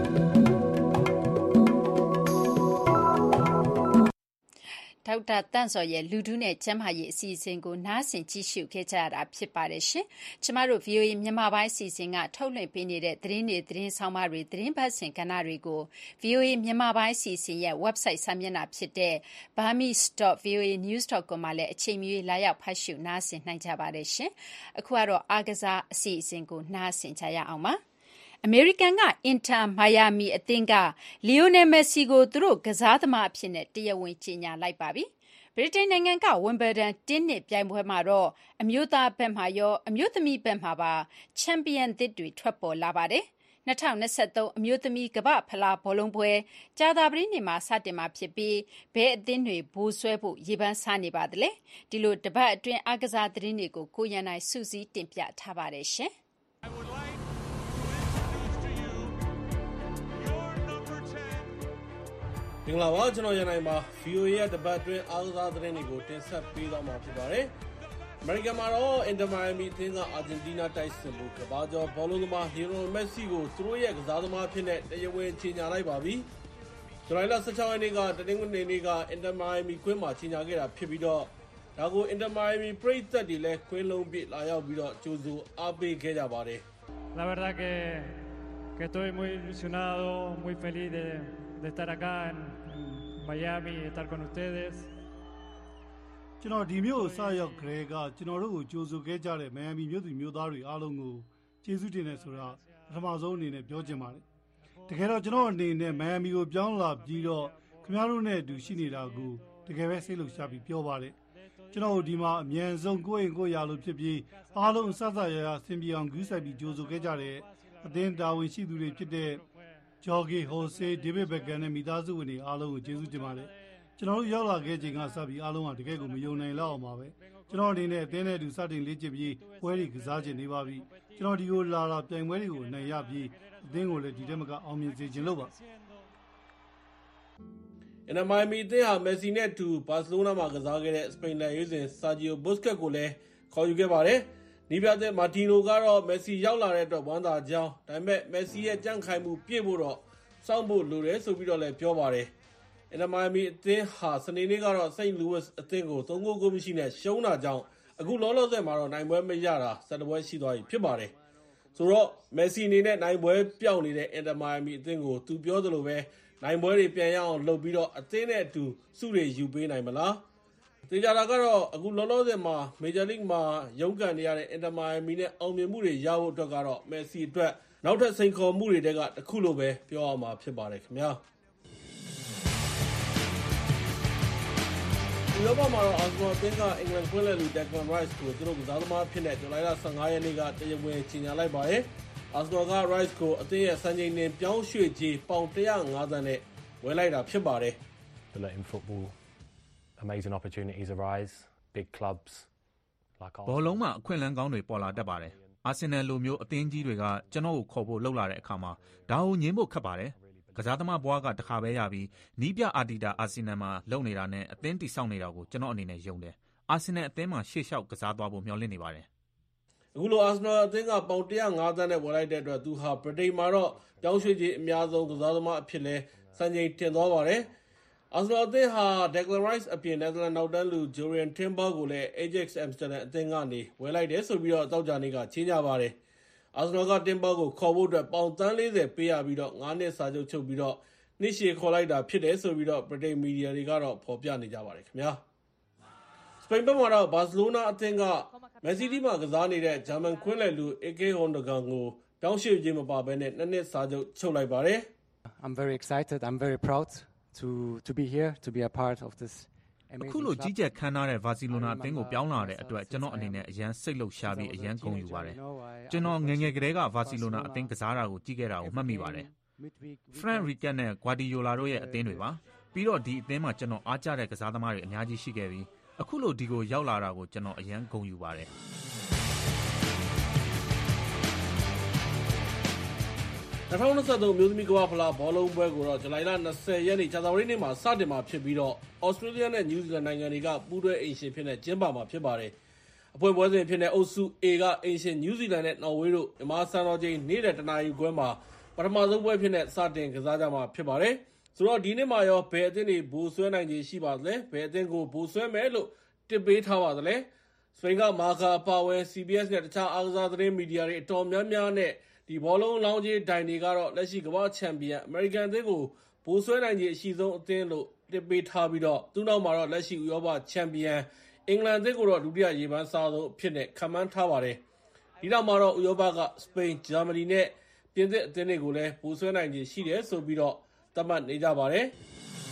ဒေါက်တာတန့်စော်ရဲ့လူထုနဲ့ကျန်းမာရေးအစီအစဉ်ကိုနားဆင်ကြည့်ရှုခဲ့ကြရတာဖြစ်ပါတယ်ရှင်။ကျမတို့ ဗီအိုအေ မြန်မာပိုင်းအစီအစဉ်ကထုတ်လွှင့်ပေးနေတဲ့သတင်းတွေသတင်းဆောင်မတွေသတင်းပတ်စဉ်ကဏ္ဍတွေကို ဗီအိုအေ မြန်မာပိုင်းအစီအစဉ်ရဲ့ website စာမျက်နှာဖြစ်တဲ့ burmese dot v o a news dot com မှာလည်းအချိန်မီလာရောက်ဖတ်ရှုနားဆင်နိုင်ကြပါတယ်ရှင်။အခုကတော့အားကစားအစီအစဉ်ကိုနားဆင်ကြရအောင်ပါ။အမေရိကန်ကအင်တာမိုင်ယာမီအသင်းကလီယိုနယ်မက်ဆီကိုသူတို့ကစားသမားအဖြစ်နဲ့တရားဝင်ကြေညာလိုက်ပါပြီ။ဗြိတိန်နိုင်ငံကဝမ်ဘယ်ဒန်တင်းနစ်ပြိုင်ပွဲမှာတော့အမျိုးသားဘက်မှာရောအမျိုးသမီးဘက်မှာပါချန်ပီယံသစ်တွေထွက်ပေါ်လာပါတယ်။၂၀၂၃အမျိုးသမီးကမ္ဘာ့ဖလားဘောလုံးပွဲကြာသပတေးနေ့မှာစတင်မှာဖြစ်ပြီးဘဲအသင်းတွေဘိုးဆွဲဖို့ရေပန်းစားနေပါသလဲ။ဒီလိုတပတ်အတွင်းအားကစားသတင်းတွေကိုကိုရန်နိုင်စုစည်းတင်ပြထားပါတယ်ရှင်။မင်္ဂလာပါကျွန်တော်ရန်နိုင်ပါ ဗီအိုအေ ရဲ့တပတ်အတွင်းအားကစားသတင်းတွေကိုတင်ဆက်ပေးသွားမှာဖြစ်ပါတယ်အမေရိကန်မှာတော့အင်တာမိုင်ယာမီအသင်းကအာဂျင်တီးနားတိုက်စစ်မှုကဘာကျော်ဘောလုံးသမားလီယိုနယ်မက်ဆီကိုသူတို့ရဲ့ကစားသမားဖြစ်တဲ့တရားဝင်ကြေညာလိုက်ပါပြီဇူလိုင်လ၁၆ရက်နေ့ကတနင်္ဂနွေနေ့ကအင်တာမိုင်ယာမီကွင်းမှာကြေညာခဲ့တာဖြစ်ပြီးတော့ဒါကို Inter Miami ပရိသတ်တွေလည်းခွင်းလုံးပြည့်လာရောက်ပြီးတော့ကြိုဆိုအားပေးခဲ့ကြပါတယ် La verdad que que estoy muy ilusionado, muy feliz de de estar acá en, en Miami y estar con ustedes. ကျွန်တော်ဒီမြို့ကိုစရောက်ကြတဲ့ကကျွန်တော်တို့ကိုကြိုဆိုခဲ့ကြတဲ့ Miami မြို့သူမြို့သားတွေအားလုံးကိုကျေးဇူးတင်တယ်ဆိုတာပထမဆုံးအနေနဲ့ပြောချင်ပါတယ်တကယ်တော့ကျွန်တော်အနေနဲ့ Miami ကိုပြောင်းလာပြီးတော့ခင်ဗျားတို့နဲ့အတူရှိနေတာကိုတကယ်ပဲစိတ်လှုပ်ရှားပြီးပြောပါတယ်ကျွန်တော်တို့ဒီမှာအမြန်ဆုံးကိုယ့်အိမ်ကိုယ့်ယာလို့ဖြစ်ပြီးအားလုံးစစရရဆင်ပြေအောင်ဂူးဆိုင်ပြီးကြိုဆိုခဲ့ကြတဲ့အသင်းတာဝန်ရှိသူတွေဖြစ်တဲ့ Jorge Jose David Beckham နဲ့မိသားစုဝင်တွေအားလုံးကိုကျေးဇူးတင်ပါတယ်ကျွန်တော်တို့ရောက်လာခဲ့ချိန်ကစပြီးအားလုံးကတကယ်ကိုမယုံနိုင်လောက်အောင်ပါပဲကျွန်တော်အနေနဲ့အသင်းနဲ့အတူစတင်လေ့ကျင့်ပြီးပွဲတွေကစားခြင်းနေပါပြီကျွန်တော်ဒီကိုလာလာပြိုင်ပွဲတွေကိုနိုင်ရပြီးအသင်းကိုလည်းဒီတက်မကအောင်မြင်စေခြင်းလို့ပါ Inter Miami အသင်းဟာ Messi နဲ့အတူ Barcelona မှာကစားခဲ့တဲ့ စပိန်လက်ရွေးစင် Sergio Busquets ကိုလည်းခေါ်ယူခဲ့ပါတယ်နီးပြတဲ့ Martino ကတော့ Messi ရောက်လာတဲ့အတွက်ဝမ်းသာကြောင်းဒါပေမဲ့ Messi ရဲ့ကြံ့ခိုင်မှုပြည့်ဖို့တော့စောင့်ဖို့လိုတယ်ဆိုပြီးတော့လည်းပြောပါတယ်Inter Miami အသင်းဟာစနေနေ့ကတော့ Saint Louis အသင်းကို သုံး ဂိုး ကိုမရှိနဲ့ရှုံးတာကြောင့်အခုလောလောဆယ်မှာတော့နိုင်ပွဲမရတာဆယ်ပွဲရှိသွားပြီဖြစ်ပါတယ်ဆိုတော့ Messi အနေနဲ့နိုင်ပွဲပျောက်နေတဲ့ Inter Miami အသင်းကိုသူပြောသလိုပဲနိုင်ပွဲတွေပြန်ရအောင်လုပ်ပြီးတော့အသင်းနဲ့အတူစုတွေယူပေးနိုင်မလားတေချာတာကတော့အခုလောလောဆယ်မှာ Major League မှာရုန်းကန်နေရတဲ့ Inter Miami နဲ့အောင်မြင်မှုတွေရဖို့အတွက်ကတော့ Messi အတွက်နောက်ထပ်စိန်ခေါ်မှုတွေတဲကတစ်ခုလိုပဲပြောရမှာဖြစ်ပါတယ်ခင်ဗျာဥရောပမှာတော့ Arsenal အသင်းကအင်္ဂလန်ခွင့်လက်လူ Declan Rice ကိုသူတို့ကစားသမားဖြစ်တဲ့ဇူလိုင်လ ဆယ့်ငါး ရက်နေ့ကတရားဝင်ကြေညာလိုက်ပါတယ်။ Arsenal က Rice ကိုအသင်းရဲ့စံချိန်တင်ပြောင်းရွှေ့ကြေးပေါင်one hundred fiftyသန်းနဲ့ဝယ်လိုက်တာဖြစ်ပါတယ်။ In football, amazing opportunities arise, big clubs like Arsenal. ဘောလုံးမှာအခွင့်အလမ်းကောင်းတွေပေါ်လာတတ်ပါတယ်။ Arsenal လိုမျိုးအသင်းကြီးတွေကကျွန်တော်ကိုခေါ်ဖို့လှုပ်လာတဲ့အခါမှာဒါကိုငြင်းဖို့ခက်ပါတယ်။ကစားသမားဘွားကတခါပဲရပြီးနီးပြအာတီတာအာဆင်နယ်မှာလုံနေတာနဲ့အသင်းတိစောက်နေတာကိုကျွန်တော်အနေနဲ့ယုံတယ်။အာဆင်နယ်အသင်းမှာရှေ့လျှောက်ကစားသွားဖို့မျှော်လင့်နေပါတယ်။အခုလို Arsenal အသင်းကပေါင်one hundred fiftyသန်းနဲ့ဝယ်လိုက်တဲ့အတွက်သူဟာဗြိတိန်မှာတော့ပြောင်းရွှေ့ခြင်းအများဆုံးကစားသမားအဖြစ်လဲစံချိန်တင်သွားပါတယ်။ Arsenal အသင်းဟာ Declan Rice အပြင် Netherlands နောက်တန်းလူ Jurriën Timber ကိုလည်း Ajax Amsterdam အသင်းကနေဝယ်လိုက်တယ်ဆိုပြီးတော့သောကြာနေ့ကကြေညာပါတယ်။ Arsenal က Timber ကိုခေါ်ဖို့အတွက်ပေါင်သန်း၄၀ပေးရပြီးတော့ငါးနှစ်စာချုပ်ချုပ်ပြီးတော့နှစ်ရှည်ခေါ်လိုက်တာဖြစ်တယ်ဆိုပြီးတော့ British Media တွေကတော့ဖော်ပြနေကြပါတယ်ခင်ဗျာစပိန်ဘက်မှာတော့ Barcelona အသင်းက Man City မှာကစားနေတဲ့ German ခွင့်လက်လူ Ilkay Gundogan ကိုပြောင်းရွှေ့ခြင်းမပါဘဲနဲ့နှစ်နှစ်စာချုပ်ချုပ်လိုက်ပါတယ် I'm very excited. I'm very proud to to be here, to be a part of this amazing အခုလိုကြီးကျယ်ခမ်းနားတဲ့ Barcelona အသင်းကိုပြောင်းလာတဲ့အတွက်ကျွန်တော်အနေနဲ့အရန်စိတ်လှုပ်ရှားပြီးအရန်ဂုဏ်ယူပါတယ်ကျွန်တော်ငယ်ငယ်ကတည်းက Barcelona အသင်းကစားတာကိုကြည့်ခဲ့တာကိုမှတ်မိပါတယ်Frank Rijkaard နဲ့ Guardiola တို့ရဲ့အသင်းတွေပါပြီးတော့ဒီအသင်းမှာကျွန်တော်အားကျတဲ့ကစားသမားတွေအများကြီးရှိခဲ့ပြီးအခုလိုဒီကိုရောက်လာတာကိုကျွန်တော်အရန်ဂုဏ်ယူပါတယ် twenty twenty-threeမျိုးသမီးကမ္ဘာဖလားဘောလုံးပွဲကိုတော့ဇူလိုင်လ၂၀ရက်နေ့ကြာသပတေးနေ့မှာစတင်မှာဖြစ်ပြီးတော့ဩစတြေးလျနဲ့နယူးဇီလန်နိုင်ငံတွေကပူးတွဲအိမ်ရှင်ဖြစ်တဲ့ကျင်းပမှာဖြစ်ပါတယ်။အဖွဲ့ပွဲစဉ်ဖြစ်တဲ့အုပ်စု A ကအိမ်ရှင်နယူးဇီလန်နဲ့နော်ဝေးတို့မြန်မာစံတော်ချိန်နေ့လယ်တနာရီခွဲမှာပထမဆုံးပွဲဖြစ်တဲ့စတင်ကစားကြမှာဖြစ်ပါတယ်။ဆိုတော့ဒီနေ့မှာရောဘယ်အသင်းတွေဘူဆွဲနိုင်ခြေရှိပါသလဲ။ဘယ်အသင်းကိုဘူဆွဲမယ်လို့တစ်ပေးထားပါသလဲ။စပိန်ကမာကာအပါအဝင် C B S နဲ့တခြားအားကစားသတင်းမီဒီယာတွေအတော်များများနဲ့ဒီဘောလုံးလောင်းကြီးဒိုင်တွေကတော့လက်ရှိကမ္ဘာချန်ပီယံအမေရိကန်အသင်းကိုဘူဆွဲနိုင်ခြေအရှိဆုံးအသင်းလို့တစ်ပေးထားပြီးတော့သူ့နောက်မှာတော့လက်ရှိဥရောပချန်ပီယံအင်္ဂလန်အသင်းကိုတော့ဒုတိယရေပန်းစားဆုံးအဖြစ်နဲ့ခန့်မှန်းထားပါတယ်။ဒီနောက်မှာတော့ဥရောပကစပိန်၊ဂျာမနီနဲ့ပြင်သစ်အသင်းတွေကိုလည်းဘူဆွဲနိုင်ခြေရှိတယ်ဆိုပြီးတော့သတ်မှတ်နေကြပါတယ်။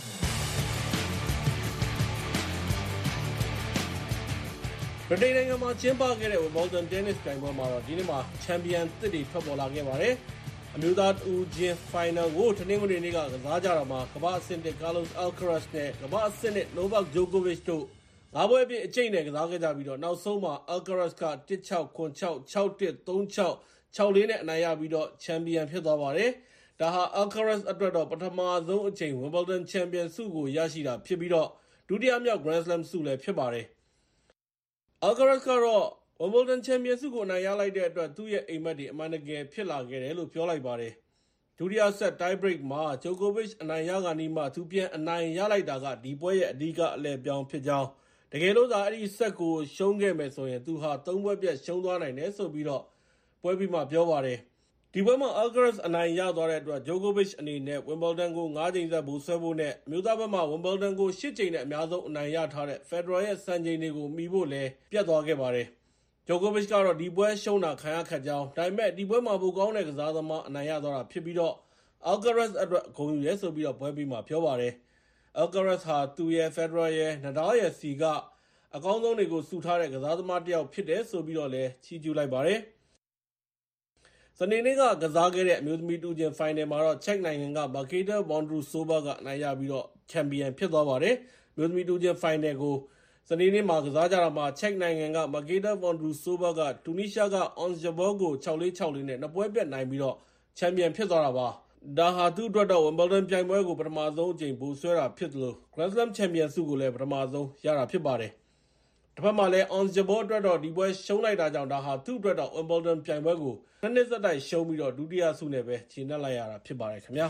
ဗြိတိန်နိုင်ငံမှာကျင်းပခဲ့တဲ့ Wimbledon Tennis ပြိုင်ပွဲမှာတော့ဒီနေ့မှာချန်ပီယံသစ်တွေထွက်ပေါ်လာခဲ့ပါတယ်။အမျိုးသားတဦးချင်း Final ကိုတနင်္ဂနွေနေ့ကကစားကြတာမှာကမ္ဘာ့အဆင့်တစ် Carlos Alcaraz နဲ့ကမ္ဘာ့အဆင့်နှစ် Novak Djokovic တို့ငါးပွဲအပြင်အကျိတ်နဲ့ကစားခဲ့ကြပြီးတော့နောက်ဆုံးမှာ Alcaraz ကone six seven six six one six three six six fourနဲ့အနိုင်ရပြီးတော့ချန်ပီယံဖြစ်သွားပါတယ်။ဒါဟာ Alcaraz အတွက်တော့ပထမဆုံးအကြိမ် Wimbledon Champion ဆုကိုရရှိတာဖြစ်ပြီးတော့ဒုတိယမြောက် Grand Slam ဆုလည်းဖြစ်ပါတယ်။ Alcaraz ကတော့ Wimbledon Champion ဆုကိုအနိုင်ရလိုက်တဲ့အတွက်သူ့ရဲ့အိမ်မက်တွေအမှန်တကယ်ဖြစ်လာခဲ့တယ်လို့ပြောလိုက်ပါတယ်။ဒုတိယဆက် tie break မှာ Djokovic အနိုင်ရကနီးမှသူပြန်အနိုင်ရလိုက်တာကဒီပွဲရဲ့အဓိကအလဲပြောင်းဖြစ်ကြောင်းတကယ်လို့သာအဲ့ဒီဆက်ကိုရှုံးခဲ့မယ်ဆိုရင်သူဟာသုံးပွဲပြတ်ရှုံးသွားနိုင်တယ်ဆိုပြီးတော့ပွဲပြီးမှပြောပါတယ်ဒီပွဲမှာ Alcaraz အနိုင်ရသွားတဲ့အတွက် Djokovic အနေနဲ့ Wimbledon ကို၅ကြိမ်ဆက်ဘူးဆွဲဖို့နဲ့အမျိုးသားဘက်မှာ Wimbledon ကို၈ကြိမ်နဲ့အများဆုံးအနိုင်ရထားတဲ့ Federer ရဲ့စံချိန်တွေကိုမီဖို့လည်းပြတ်သွားခဲ့ပါတယ် Djokovic ကတော့ဒီပွဲရှုံးတာခံရခက်ကြောင်းဒါပေမဲ့ဒီပွဲမှာပိုကောင်းတဲ့ကစားသမားအနိုင်ရသွားတာဖြစ်ပြီးတော့ Alcaraz အတွက်ဂုဏ်ယူရဲဆိုပြီးတော့ပွဲပြီးမှပြောပါတယ် Alcaraz ဟာသူ့ရဲ့ Federer ရဲ့ Nadal ရဲ့စီကအကောင်းဆုံးတွေကိုစုထားတဲ့ကစားသမားတစ်ယောက်ဖြစ်တယ်ဆိုပြီးတော့လည်းချီးကျူးလိုက်ပါတယ်စနေနေ့ကကစားခဲ့တဲ့အမျိုးသမီးတူချင်းဖိုင်နယ်မှာတော့ချက်နိုင်ငံက Marketa Vondrousova ကအနိုင်ရပြီးတော့ချန်ပီယံဖြစ်သွားပါတယ်။အမျိုးသမီးတူချင်းဖိုင်နယ်ကိုစနေနေ့မှာကစားကြတာမှာချက်နိုင်ငံက Marketa Vondrousova ကတူနီးရှားက Ons Jabeur ကို၆၄ ၆၄နဲ့နှစ်ပွဲပြတ်နိုင်ပြီးတော့ချန်ပီယံဖြစ်သွားတာပါ။ဒါဟာသူ့အတွက်တော့ Wimbledon ပြိုင်ပွဲကိုပထမဆုံးအကြိမ်ပိုဆွဲတာဖြစ်တယ်လို့ Grand Slam ချန်ပီယံဆုကိုလည်းပထမဆုံးရတာဖြစ်ပါတယ်။တစ်ဖက်မှာလည်း Ons Jabeur အတွက်တော့ဒီပွဲရှုံးလိုက်တာကြောင့်ဒါဟာသူ့အတွက်တော့ Wimbledon ပြိုင်ပွဲကိုနှစ်နှစ်ဆက်တိုက်ရှုံးပြီးတော့ဒုတိယဆုနဲ့ပဲခြေနှက်လိုက်ရတာဖြစ်ပါတယ်ခင်ဗျာ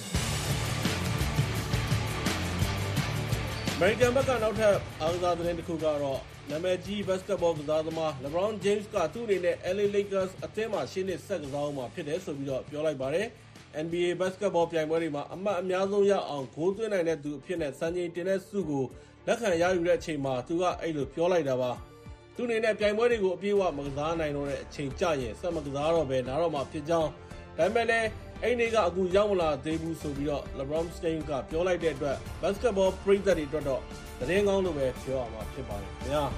American ဘက်ကနောက်ထပ်အားကစားသတင်းတစ်ခုကတော့နာမည်ကြီး basketball ကစားသမား LeBron James ကသူ့အနေနဲ့ L A Lakers အသင်းမှာရှေ့နှစ်ဆက်ကစားအောင်မှာဖြစ်တယ်ဆိုပြီးတော့ပြောလိုက်ပါတယ် N B A basketball ပြိုင်ပွဲတွေမှာအမှတ်အများဆုံးရအောင်ဂိုးသွင်းနိုင်တဲ့သူအဖြစ်နဲ့စံချိန်တင်တဲ့ဆုကိုလက်ခံရယူတဲ့အချိန်မှာသူကအဲ့လိုပြောလိုက်တာပါသူအနေနဲ့ပြိုင်ပွဲတွေကိုအပြည့်အဝမကစားနိုင်တော့တဲ့အချိန်ကြရင်ဆက်မကစားတော့ပဲနားတော့မှာဖြစ်ကြောင်းဒါပေမဲ့လည်းအဲ့ဒီကအခုရောက်မလာသေးဘူးဆိုပြီးတော့ LeBron James ကပြောလိုက်တဲ့အတွက် basketball ပရိသတ်တွေအတွက်တော့သတင်းကောင်းလို့ပဲပြောရမှာဖြစ်ပါတယ်ခင်ဗျာ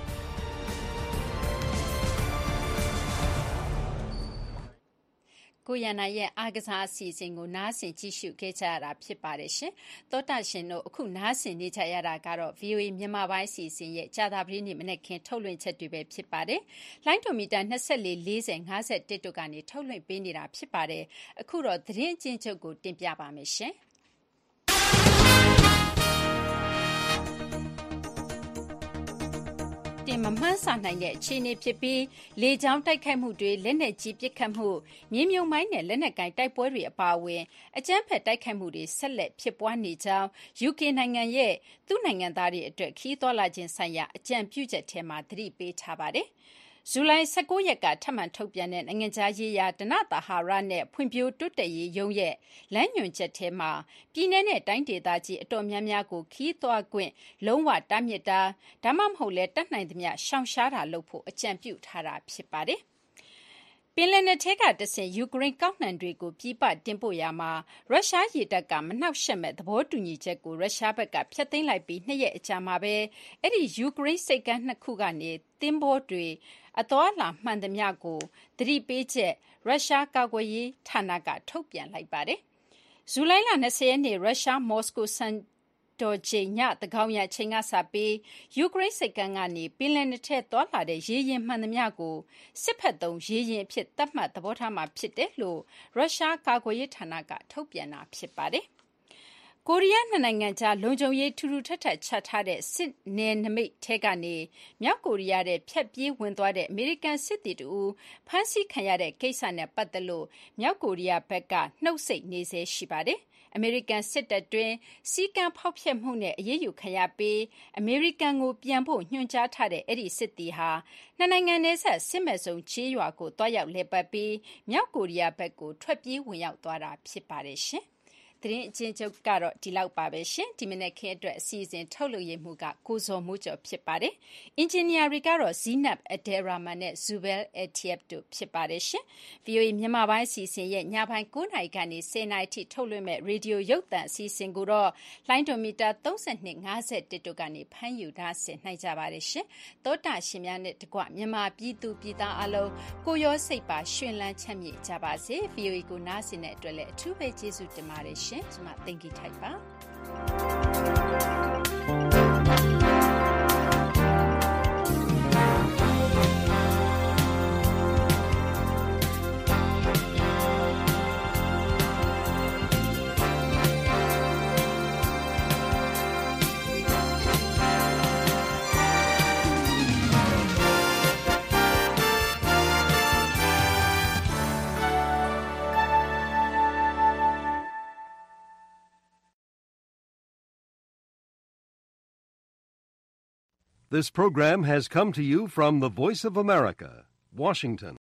ကိုရန်နိုင်ရဲ့အားကစားအစီအစဉ်ကိုနားဆင်ကြည့်ရှုခဲ့ကြရတာဖြစ်ပါတယ်ရှင်။သောတာရှင်တို့အခုနားဆင်နေကြရတာကတော့ V O A မြန်မာပိုင်းအစီအစဉ်ရဲ့ကြာသပတေးနေ့မနေ့ခင်ထုတ်လွှင့်ချက်တွေပဲဖြစ်ပါတယ်။လိုင်းဒိုမီတာ၂၄ ၄၀ ၅၁တို့ကနေထုတ်လွှင့်ပေးနေတာဖြစ်ပါတယ်။အခုတော့သတင်းအကျဉ်းချုပ်ကိုတင်ပြပါမယ်ရှင်။တင်မမှန်းဆနိုင်တဲ့အခြေအနေဖြစ်ပြီးလေကြောင်းတိုက်ခိုက်မှုတွေလက်နက်ကြီးပစ်ခတ်မှုမြေမြုံမိုင်းနဲ့လက်နက်ကိုင်တိုက်ပွဲတွေအပါအဝင်အကြမ်းဖက်တိုက်ခိုက်မှုတွေဆက်လက်ဖြစ်ပွားနေကြောင်း U K နိုင်ငံရဲ့သူ့နိုင်ငံသားတွေအတွက်ခီးသွွာလာခြင်းဆိုင်ရာအကြံပြုချက်ထဲမှာသတိပေးထားပါတယ်။ဇူလိုင်၁၉ရက်ကထပ်မံထုတ်ပြန်တဲ့နိုင်ငံခြားရေးရာဓနတာဟာရနဲ့ဖွံ့ဖြိုးတိုးတက်ရေးရုံးရဲ့လမ်းညွှန်ချက်ထဲမှာပြည်내နဲ့တိုင်းဒေသကြီးအတော်များများကိုခီးသွွာခွင့်လုံးဝတားမြစ်တာဒါမှမဟုတ်လဲတတ်နိုင်သမျှရှောင်ရှားတာလုပ်ဖို့အကြံပြုထားတာဖြစ်ပါတယ်။ပင်လယ်နက်ထဲကတဆင့်ယူကရိန်းကောက်နှံတွေကိုပြည်ပတင်ပို့ရမှာရုရှားရေတပ်ကမနှောက်ယှက်မဲ့သဘောတူညီချက်ကိုရုရှားဘက်ကဖျက်သိမ်းလိုက်ပြီးနှစ်ရက်အကြာမှာပဲအဲ့ဒီယူကရိန်းစိတ်ကမ်းနှစ်ခုကနေသင်္ဘောတွေအသွားလာမှန်သမျှကိုသတိပေးချက်ရုရှားကာကွယ်ရေးဌာနကထုတ်ပြန်လိုက်ပါတယ်။ဇူလိုင်လ၂၀ရက်နေ့ရုရှားမော်စကိုစံတော်ချိန်ညသကောင်းရချိန်ကစပြီးယူကရိန်းစိတ်ကမ်းကနေပင်လယ်နက်ထဲသွားလာတဲ့ရေယာဉ်မှန်သမျှကိုစစ်ဖက်သုံးရေယာဉ်အဖြစ်သတ်မှတ်သဘောထားမှာဖြစ်တယ်လို့ရုရှားကာကွယ်ရေးဌာနကထုတ်ပြန်တာဖြစ်ပါတယ်။ကိုရီးယားနှစ်နိုင်ငံကြားလုံခြုံရေးထူးထူးထပ်ထပ်ချထားတဲ့စစ်နယ်နိမိတ်ထဲကနေမြောက်ကိုရီးယားရဲ့ဖျက်ပြေးဝင်သွားတဲ့အမေရိကန်စစ်သည်တူဖမ်းဆီးခံရတဲ့ကိစ္စနဲ့ပတ်သက်လို့မြောက်ကိုရီးယားဘက်ကနှုတ်ဆက်နေစေရှိပါတယ်။အမေရိကန်စစ်တပ်တွင်စီကံဖောက်ဖျက်မှုနဲ့အရေးယူခံရပြီးအမေရိကန်ကိုပြန်ဖို့ညွှန်ကြားထားတဲ့အဲ့ဒီစစ်သည်ဟာနှစ်နိုင်ငံနယ်စပ်စစ်မဲ့ဆုံးချေးရွာကိုတွားရောက်လဲပတ်ပြီးမြောက်ကိုရီးယားဘက်ကိုထွက်ပြေးဝင်ရောက်သွားတာဖြစ်ပါတယ်ရှင်။သတင်းအချင်းချုပ်ကတော့ဒီလောက်ပါပဲရှင်ဒီမနေ့ခင်းအတွက်အစီအစဉ်ထုတ်လွှင့်ရမှုကကိုဇော်မိုးကျော်ဖြစ်ပါတယ်အင်ဂျင်နီယာတွေကတော့ Zinab Adelrahman နဲ့ Zubel Atiep တို့ဖြစ်ပါတယ်ရှင် V O A မြန်မာပိုင်းအစီအစဉ်ရဲ့ညပိုင်း၉နာရီကနေ၁၀နာရီထိထုတ်လွှင့်မဲ့ရေဒီယိုရုပ်သံအစီအစဉ်ကိုတော့လိုင်းဒိုမီတာ၃၂ ၅၁တို့ကနေဖမ်းယူထားဆင်နိုင်ကြပါတယ်ရှင်သောတာရှင်များနဲ့တကွမြန်မာပြည်သူပြည်သားအလုံးကိုရောစိတ်ပါရှင်လန်းချမ်းမြေ့ကြပါစေ V O A ကိုနားဆင်တဲ့အတွက်လည်းအထူးပဲကျေးဇူးတင်ပါတယ်ရှင်ကျွန်မတင်ကြီးထိုက်ပါ This program has come to you from the Voice of America, Washington.